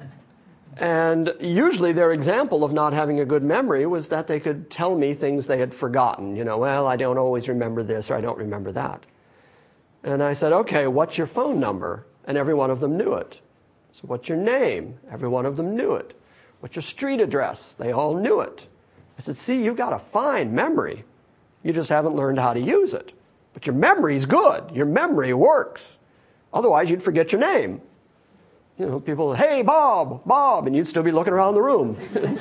And usually their example of not having a good memory was that they could tell me things they had forgotten. You know, well, I don't always remember this or I don't remember that. And I said, okay, what's your phone number? And every one of them knew it. So what's your name? Every one of them knew it. What's your street address? They all knew it. I said, see, you've got a fine memory. You just haven't learned how to use it. But your memory's good. Your memory works. Otherwise, you'd forget your name. You know, people, hey, Bob, Bob, and you'd still be looking around the room.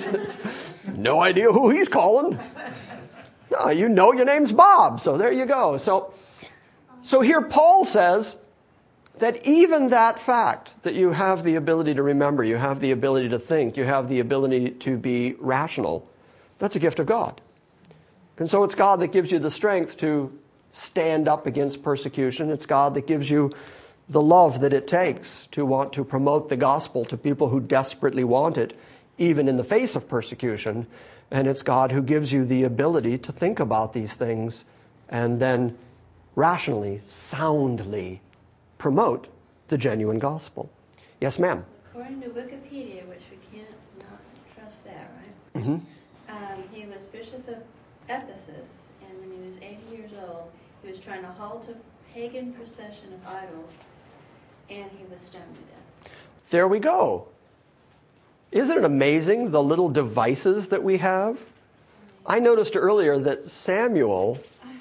No idea who he's calling. No, you know your name's Bob, so there you go. So, so here Paul says that even that fact, that you have the ability to remember, you have the ability to think, you have the ability to be rational, that's a gift of God. And so it's God that gives you the strength to stand up against persecution. It's God that gives you the love that it takes to want to promote the gospel to people who desperately want it, even in the face of persecution. And it's God who gives you the ability to think about these things and then rationally, soundly promote the genuine gospel. Yes, ma'am? According to Wikipedia, which we can't not trust that, right? Mm-hmm. Um, he was Bishop of Ephesus, and when he was eighty years old, he was trying to halt a pagan procession of idols, and he was stoned to death. There we go. Isn't it amazing, the little devices that we have? I noticed earlier that Samuel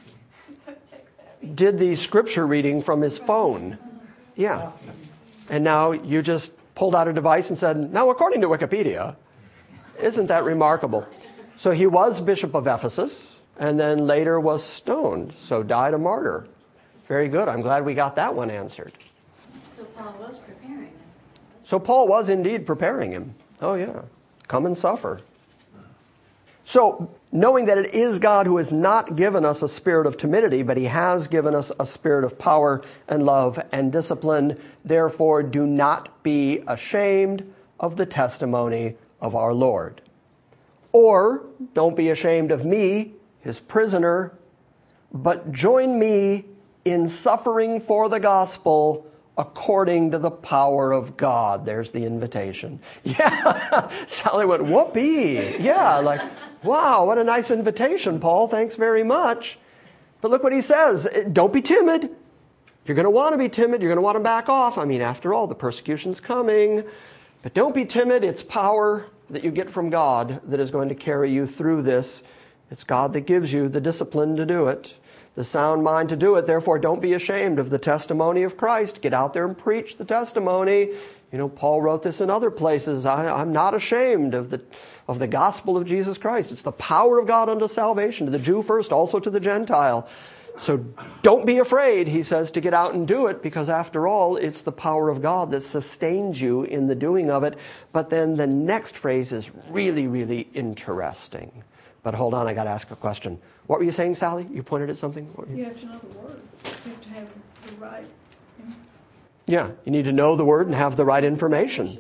did the scripture reading from his phone. Yeah. And now you just pulled out a device and said, now according to Wikipedia. Isn't that remarkable? So he was Bishop of Ephesus, and then later was stoned, so died a martyr. Very good. I'm glad we got that one answered. So Paul was preparing him. So Paul was indeed preparing him. Oh, yeah. Come and suffer. So, knowing that it is God who has not given us a spirit of timidity, but he has given us a spirit of power and love and discipline, therefore do not be ashamed of the testimony of our Lord. Or, don't be ashamed of me, his prisoner, but join me in suffering for the gospel according to the power of God. There's the invitation. Yeah, Sally went, whoopee. Yeah, like, wow, what a nice invitation, Paul. Thanks very much. But look what he says. Don't be timid. You're going to want to be timid. You're going to want to back off. I mean, after all, the persecution's coming. But don't be timid. It's power that you get from God that is going to carry you through this. It's God that gives you the discipline to do it, the sound mind to do it. Therefore, don't be ashamed of the testimony of Christ. Get out there and preach the testimony. You know, Paul wrote this in other places. I, I'm not ashamed of the, of the gospel of Jesus Christ. It's the power of God unto salvation, to the Jew first, also to the Gentile. So don't be afraid, he says, to get out and do it, because after all, it's the power of God that sustains you in the doing of it. But then the next phrase is really, really interesting. But hold on, I got to ask a question. What were you saying, Sally? You pointed at something? You have to know the word. You have to have the right. Yeah, you need to know the word and have the right information.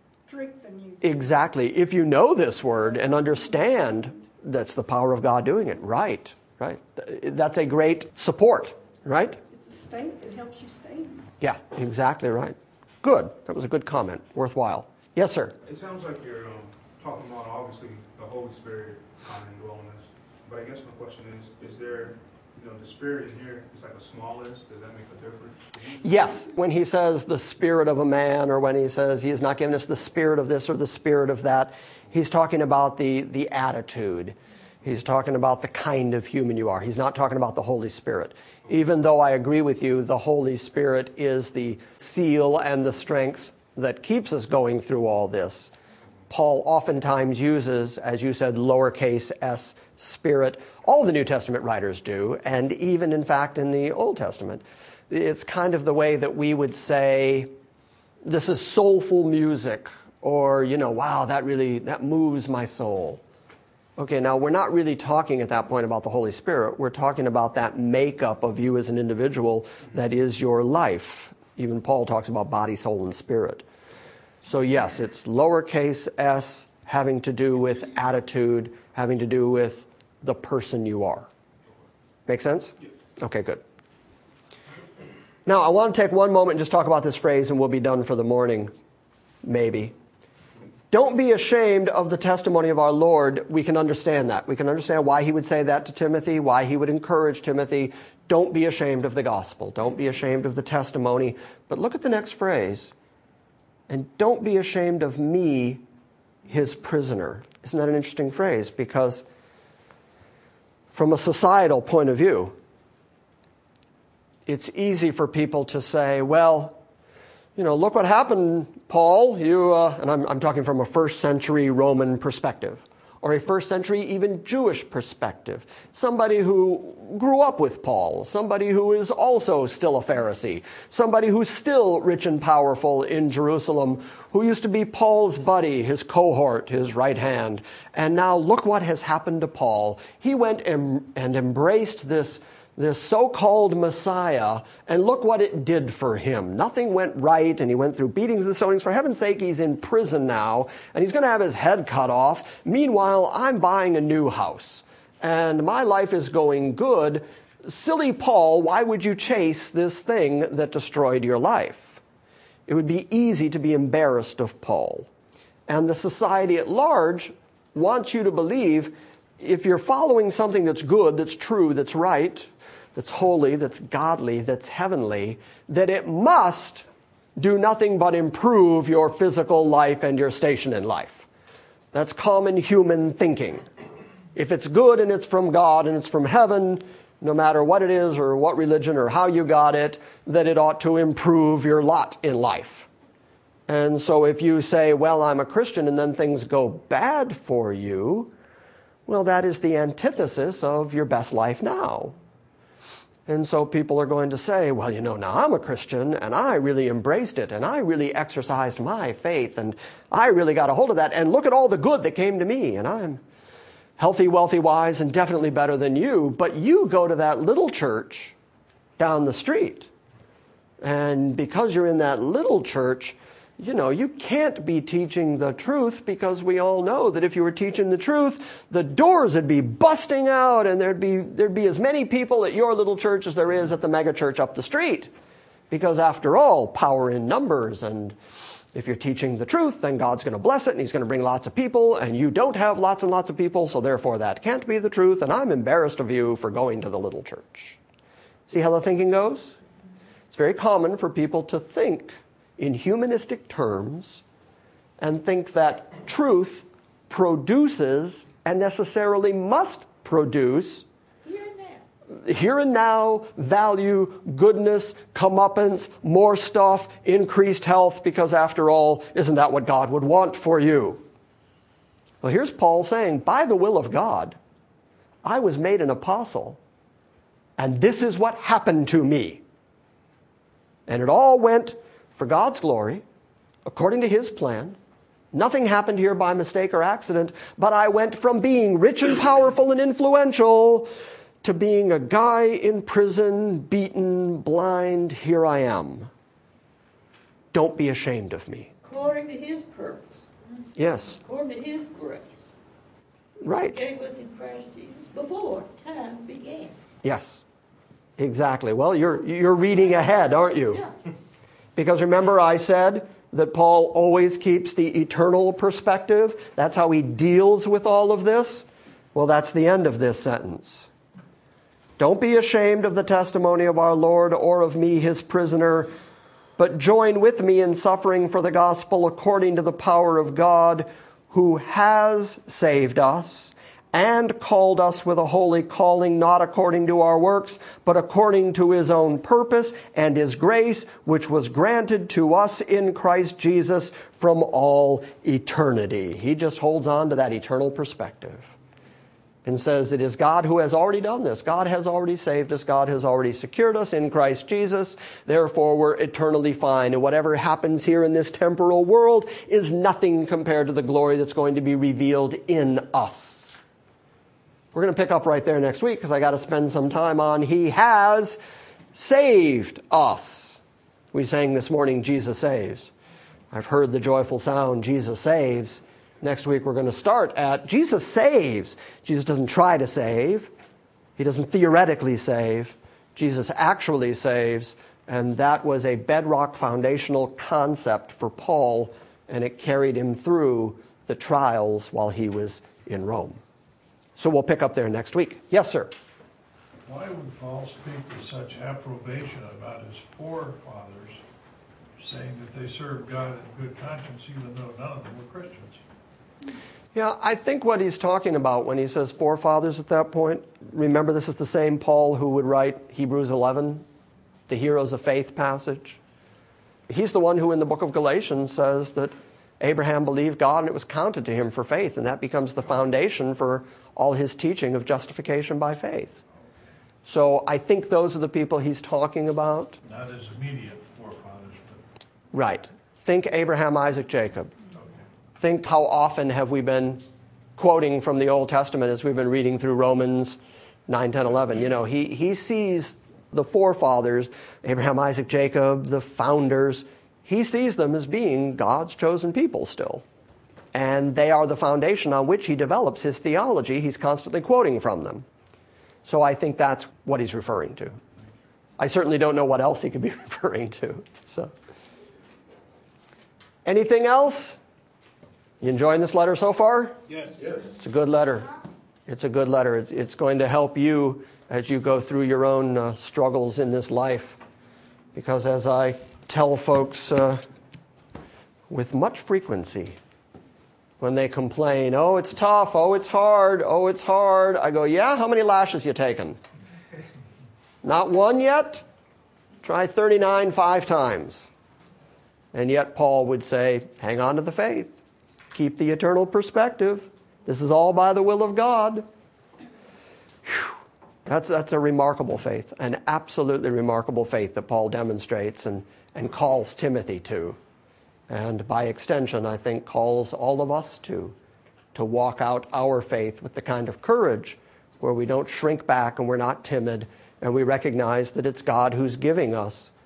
Exactly. If you know this word and understand, that's the power of God doing it. Right, right. That's a great support, right? It's a state. It helps you stand. Yeah, exactly right. Good. That was a good comment. Worthwhile. Yes, sir. It sounds like you're um, talking about, obviously, the Holy Spirit coming and dwelling in us. But I guess my question is, is there, you know, the Spirit in here, it's like a small list. Does that make a difference? Yes. When he says the spirit of a man, or when he says he has not given us the spirit of this or the spirit of that, he's talking about the, the attitude. He's talking about the kind of human you are. He's not talking about the Holy Spirit. Even though I agree with you, the Holy Spirit is the seal and the strength that keeps us going through all this. Paul oftentimes uses, as you said, lowercase s, spirit. All the New Testament writers do, and even, in fact, in the Old Testament. It's kind of the way that we would say, this is soulful music, or, you know, wow, that really, that moves my soul. Okay, now we're not really talking at that point about the Holy Spirit. We're talking about that makeup of you as an individual that is your life. Even Paul talks about body, soul, and spirit. So yes, it's lowercase s, having to do with attitude, having to do with the person you are. Make sense? Okay, good. Now, I want to take one moment and just talk about this phrase, and we'll be done for the morning, maybe. Don't be ashamed of the testimony of our Lord. We can understand that. We can understand why he would say that to Timothy, why he would encourage Timothy. Don't be ashamed of the gospel. Don't be ashamed of the testimony. But look at the next phrase. And don't be ashamed of me, his prisoner. Isn't that an interesting phrase? Because from a societal point of view, it's easy for people to say, well, you know, look what happened, Paul. You, uh, and I'm, I'm talking from a first century Roman perspective, or a first century even Jewish perspective. Somebody who grew up with Paul, somebody who is also still a Pharisee, somebody who's still rich and powerful in Jerusalem, who used to be Paul's buddy, his cohort, his right hand. And now look what has happened to Paul. He went and, and embraced this this so-called Messiah, and look what it did for him. Nothing went right, and he went through beatings and stonings. For heaven's sake, he's in prison now, and he's going to have his head cut off. Meanwhile, I'm buying a new house, and my life is going good. Silly Paul, why would you chase this thing that destroyed your life? It would be easy to be embarrassed of Paul. And the society at large wants you to believe, if you're following something that's good, that's true, that's right, that's holy, that's godly, that's heavenly, that it must do nothing but improve your physical life and your station in life. That's common human thinking. If it's good and it's from God and it's from heaven, no matter what it is or what religion or how you got it, that it ought to improve your lot in life. And so if you say, well, I'm a Christian, and then things go bad for you, well, that is the antithesis of your best life now. And so people are going to say, well, you know, now I'm a Christian, and I really embraced it, and I really exercised my faith, and I really got a hold of that, and look at all the good that came to me, and I'm healthy, wealthy, wise, and definitely better than you. But you go to that little church down the street, and because you're in that little church, you know, you can't be teaching the truth, because we all know that if you were teaching the truth, the doors would be busting out and there'd be, there'd be as many people at your little church as there is at the mega church up the street. Because after all, power in numbers, and if you're teaching the truth, then God's going to bless it and he's going to bring lots of people, and you don't have lots and lots of people, so therefore that can't be the truth, and I'm embarrassed of you for going to the little church. See how the thinking goes? It's very common for people to think in humanistic terms and think that truth produces and necessarily must produce Here and now. here and now value, goodness, comeuppance, more stuff, increased health, because after all, isn't that what God would want for you? Well, here's Paul saying, by the will of God, I was made an apostle, and this is what happened to me. And it all went for God's glory, according to his plan. Nothing happened here by mistake or accident, but I went from being rich and powerful and influential to being a guy in prison, beaten, blind. Here I am. Don't be ashamed of me. According to his purpose, Yes, according to his grace. right. Gave us in Christ Jesus before time began. Yes, exactly. Well, you're, you're reading ahead, aren't you? Yeah. Because remember I said that Paul always keeps the eternal perspective. That's how he deals with all of this. Well, that's the end of this sentence. Don't be ashamed of the testimony of our Lord or of me, his prisoner, but join with me in suffering for the gospel according to the power of God, who has saved us and called us with a holy calling, not according to our works, but according to his own purpose and his grace, which was granted to us in Christ Jesus from all eternity. He just holds on to that eternal perspective and says it is God who has already done this. God has already saved us. God has already secured us in Christ Jesus. Therefore, we're eternally fine. And whatever happens here in this temporal world is nothing compared to the glory that's going to be revealed in us. We're going to pick up right there next week, because I got to spend some time on he has saved us. We sang this morning, Jesus saves. I've heard the joyful sound, Jesus saves. Next week we're going to start at Jesus saves. Jesus doesn't try to save. He doesn't theoretically save. Jesus actually saves. And that was a bedrock foundational concept for Paul, and it carried him through the trials while he was in Rome. So we'll pick up there next week. Yes, sir? Why would Paul speak with such approbation about his forefathers, saying that they served God in good conscience even though none of them were Christians? Yeah, I think what he's talking about when he says forefathers at that point, remember this is the same Paul who would write Hebrews eleven, the heroes of faith passage. He's the one who in the book of Galatians says that Abraham believed God and it was counted to him for faith, and that becomes the foundation for all his teaching of justification by faith. So I think those are the people he's talking about. Not his immediate forefathers, but... Right. Think Abraham, Isaac, Jacob. Okay. Think how often have we been quoting from the Old Testament as we've been reading through Romans nine, ten, eleven. You know, he, he sees the forefathers, Abraham, Isaac, Jacob, the founders, he sees them as being God's chosen people still. And they are the foundation on which he develops his theology. He's constantly quoting from them. So I think that's what he's referring to. I certainly don't know what else he could be referring to. So, anything else? You enjoying this letter so far? Yes. Yes. It's a good letter. It's a good letter. It's, it's going to help you as you go through your own uh, struggles in this life. Because as I tell folks uh, with much frequency, when they complain, oh, it's tough, oh, it's hard, oh, it's hard, I go, yeah, how many lashes you taken? Not one yet? Try thirty-nine five times. And yet Paul would say, hang on to the faith. Keep the eternal perspective. This is all by the will of God. Whew. That's, that's a remarkable faith, an absolutely remarkable faith that Paul demonstrates and, and calls Timothy to. And by extension, I think, calls all of us to, to walk out our faith with the kind of courage where we don't shrink back and we're not timid, and we recognize that it's God who's giving us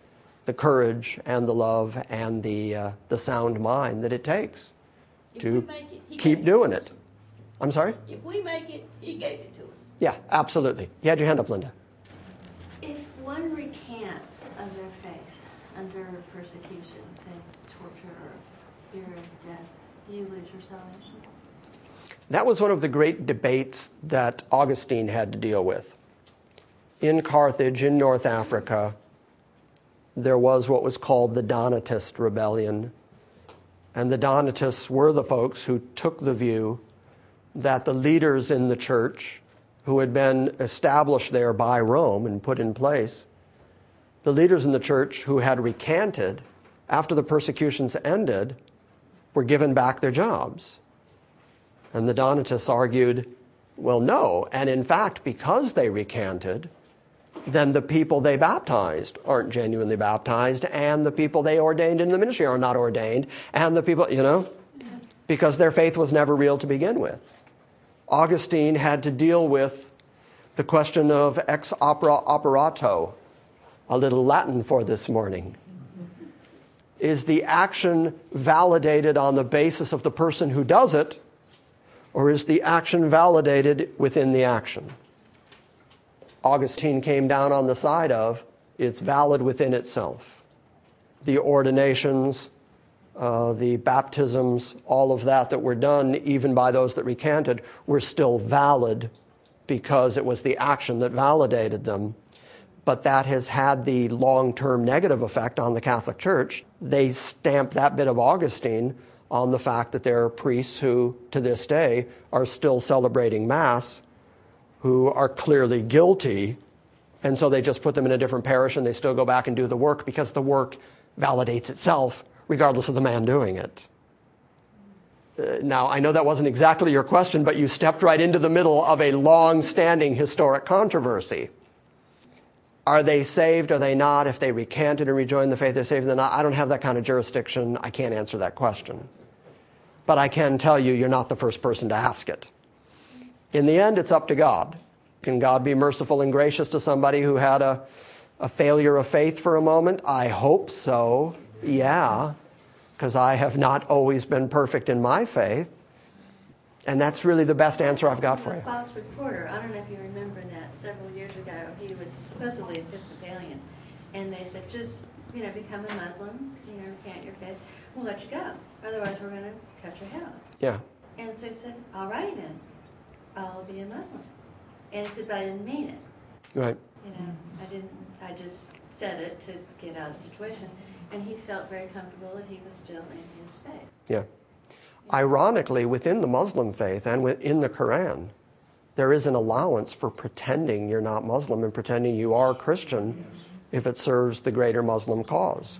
the courage and the love and the, uh, the sound mind that it takes If to we make it, he keep gave doing to it. us. I'm sorry? If we make it, he gave it to us. Yeah, absolutely. You had your hand up, Linda. If one recants of their faith under persecution, say torture or fear of death, do you lose your salvation? That was one of the great debates that Augustine had to deal with. In Carthage, in North Africa, there was what was called the Donatist rebellion. And the Donatists were the folks who took the view that the leaders in the church, who had been established there by Rome and put in place, the leaders in the church who had recanted after the persecutions ended were given back their jobs. And the Donatists argued, well, no. And in fact, because they recanted, then the people they baptized aren't genuinely baptized, and the people they ordained in the ministry are not ordained, and the people, you know, because their faith was never real to begin with. Augustine had to deal with the question of ex opera operato, a little Latin for this morning. Is the action validated on the basis of the person who does it, or is the action validated within the action? Augustine came down on the side of it's valid within itself. The ordinations, uh, the baptisms, all of that that were done, even by those that recanted, were still valid because it was the action that validated them. But that has had the long-term negative effect on the Catholic Church. They stamped that bit of Augustine on the fact that there are priests who, to this day, are still celebrating Mass, who are clearly guilty, and so they just put them in a different parish and they still go back and do the work because the work validates itself, regardless of the man doing it. Uh, now, I know that wasn't exactly your question, but you stepped right into the middle of a long-standing historic controversy. Are they saved? Are they not? If they recanted and rejoined the faith, they're saved. They're not. I don't have that kind of jurisdiction. I can't answer that question. But I can tell you, you're not the first person to ask it. In the end, it's up to God. Can God be merciful and gracious to somebody who had a, a failure of faith for a moment? I hope so, yeah, because I have not always been perfect in my faith. And that's really the best answer I've got for you. The Fox reporter, I don't know if you remember that, several years ago, he was supposedly Episcopalian, and they said, just, you know, become a Muslim, you know, recant your faith, we'll let you go. Otherwise, we're going to cut your head off. Yeah. And so he said, all righty then, I'll be a Muslim. And he said, but I didn't mean it. Right. You know, I didn't, I just said it to get out of the situation. And he felt very comfortable that he was still in his faith. Yeah. Ironically, within the Muslim faith and within the Quran, there is an allowance for pretending you're not Muslim and pretending you are Christian if it serves the greater Muslim cause.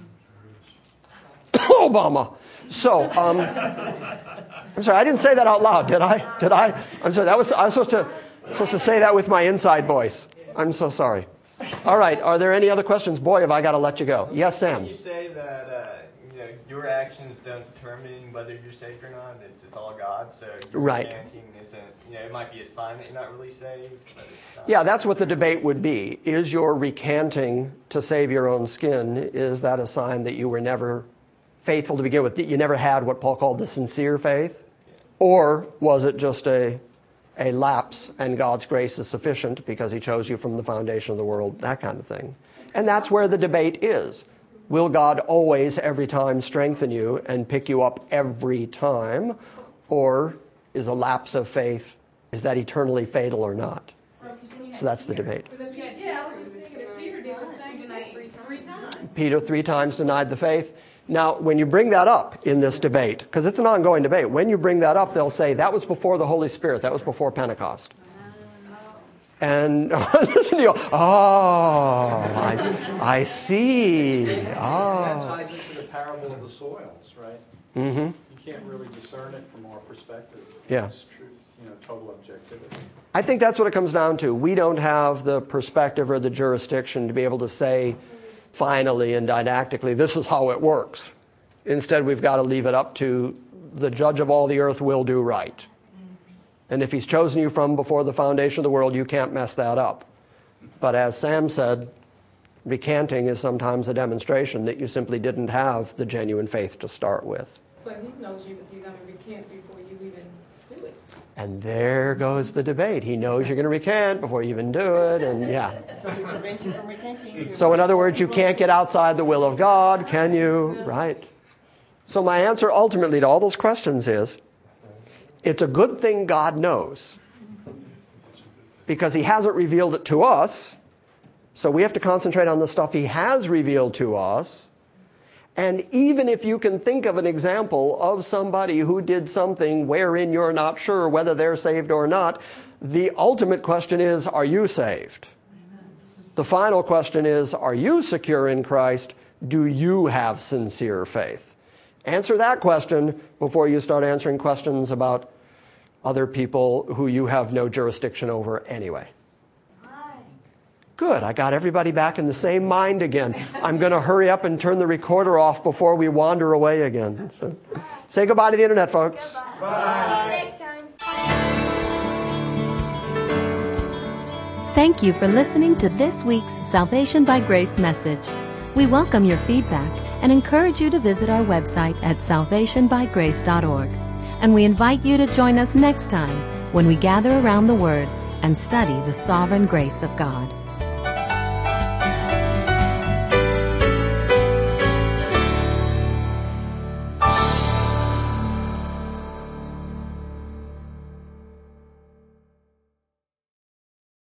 Obama. So, um, I'm sorry, I didn't say that out loud, did I? Did I? I'm sorry, that was, I was supposed to, supposed to say that with my inside voice. I'm so sorry. All right, are there any other questions? Boy, have I got to let you go. Yes, Sam? You say that uh, you know, your actions don't determine whether you're saved or not. It's, it's all God, so your right. recanting isn't, you know, it might be a sign that you're not really saved, but it's not. Yeah, that's what the debate would be. Is your recanting to save your own skin, is that a sign that you were never faithful to begin with? You never had what Paul called the sincere faith? Or was it just a, a lapse and God's grace is sufficient because he chose you from the foundation of the world, that kind of thing? And that's where the debate is. Will God always, every time, strengthen you and pick you up every time? Or is a lapse of faith, is that eternally fatal or not? So that's the debate. Yeah, I was just thinking, if Peter did the same tonight three times. Peter three times denied the faith. Now, when you bring that up in this debate, because it's an ongoing debate, when you bring that up, they'll say, that was before the Holy Spirit, that was before Pentecost. And listen to you, oh, I, I see. That Oh. ties into the parable of the soils, right? Mm-hmm. You can't really discern it from our perspective. Yeah. It's true, you know, total objectivity. I think that's what it comes down to. We don't have the perspective or the jurisdiction to be able to say finally and didactically, this is how it works. Instead, we've got to leave it up to the judge of all the earth will do right. And if he's chosen you from before the foundation of the world, you can't mess that up. But as Sam said, Recanting is sometimes a demonstration that you simply didn't have the genuine faith to start with. But he knows you, you're going to recant before you even do it. And there goes the debate. He knows you're going to recant before you even do it, and yeah. So he prevents you from recanting. So in other words, you can't get outside the will of God, can you? Right. So my answer ultimately to all those questions is, it's a good thing God knows, because he hasn't revealed it to us. So we have to concentrate on the stuff he has revealed to us. And even if you can think of an example of somebody who did something wherein you're not sure whether they're saved or not, the ultimate question is, are you saved? The final question is, are you secure in Christ? Do you have sincere faith? Answer that question before you start answering questions about other people who you have no jurisdiction over anyway. Good, I got everybody back in the same mind again. I'm going to hurry up and turn the recorder off before we wander away again. So, say goodbye to the internet, folks. Goodbye. Bye. See you next time. Thank you for listening to this week's Salvation by Grace message. We welcome your feedback and encourage you to visit our website at salvation by grace dot org. And we invite you to join us next time when we gather around the Word and study the sovereign grace of God.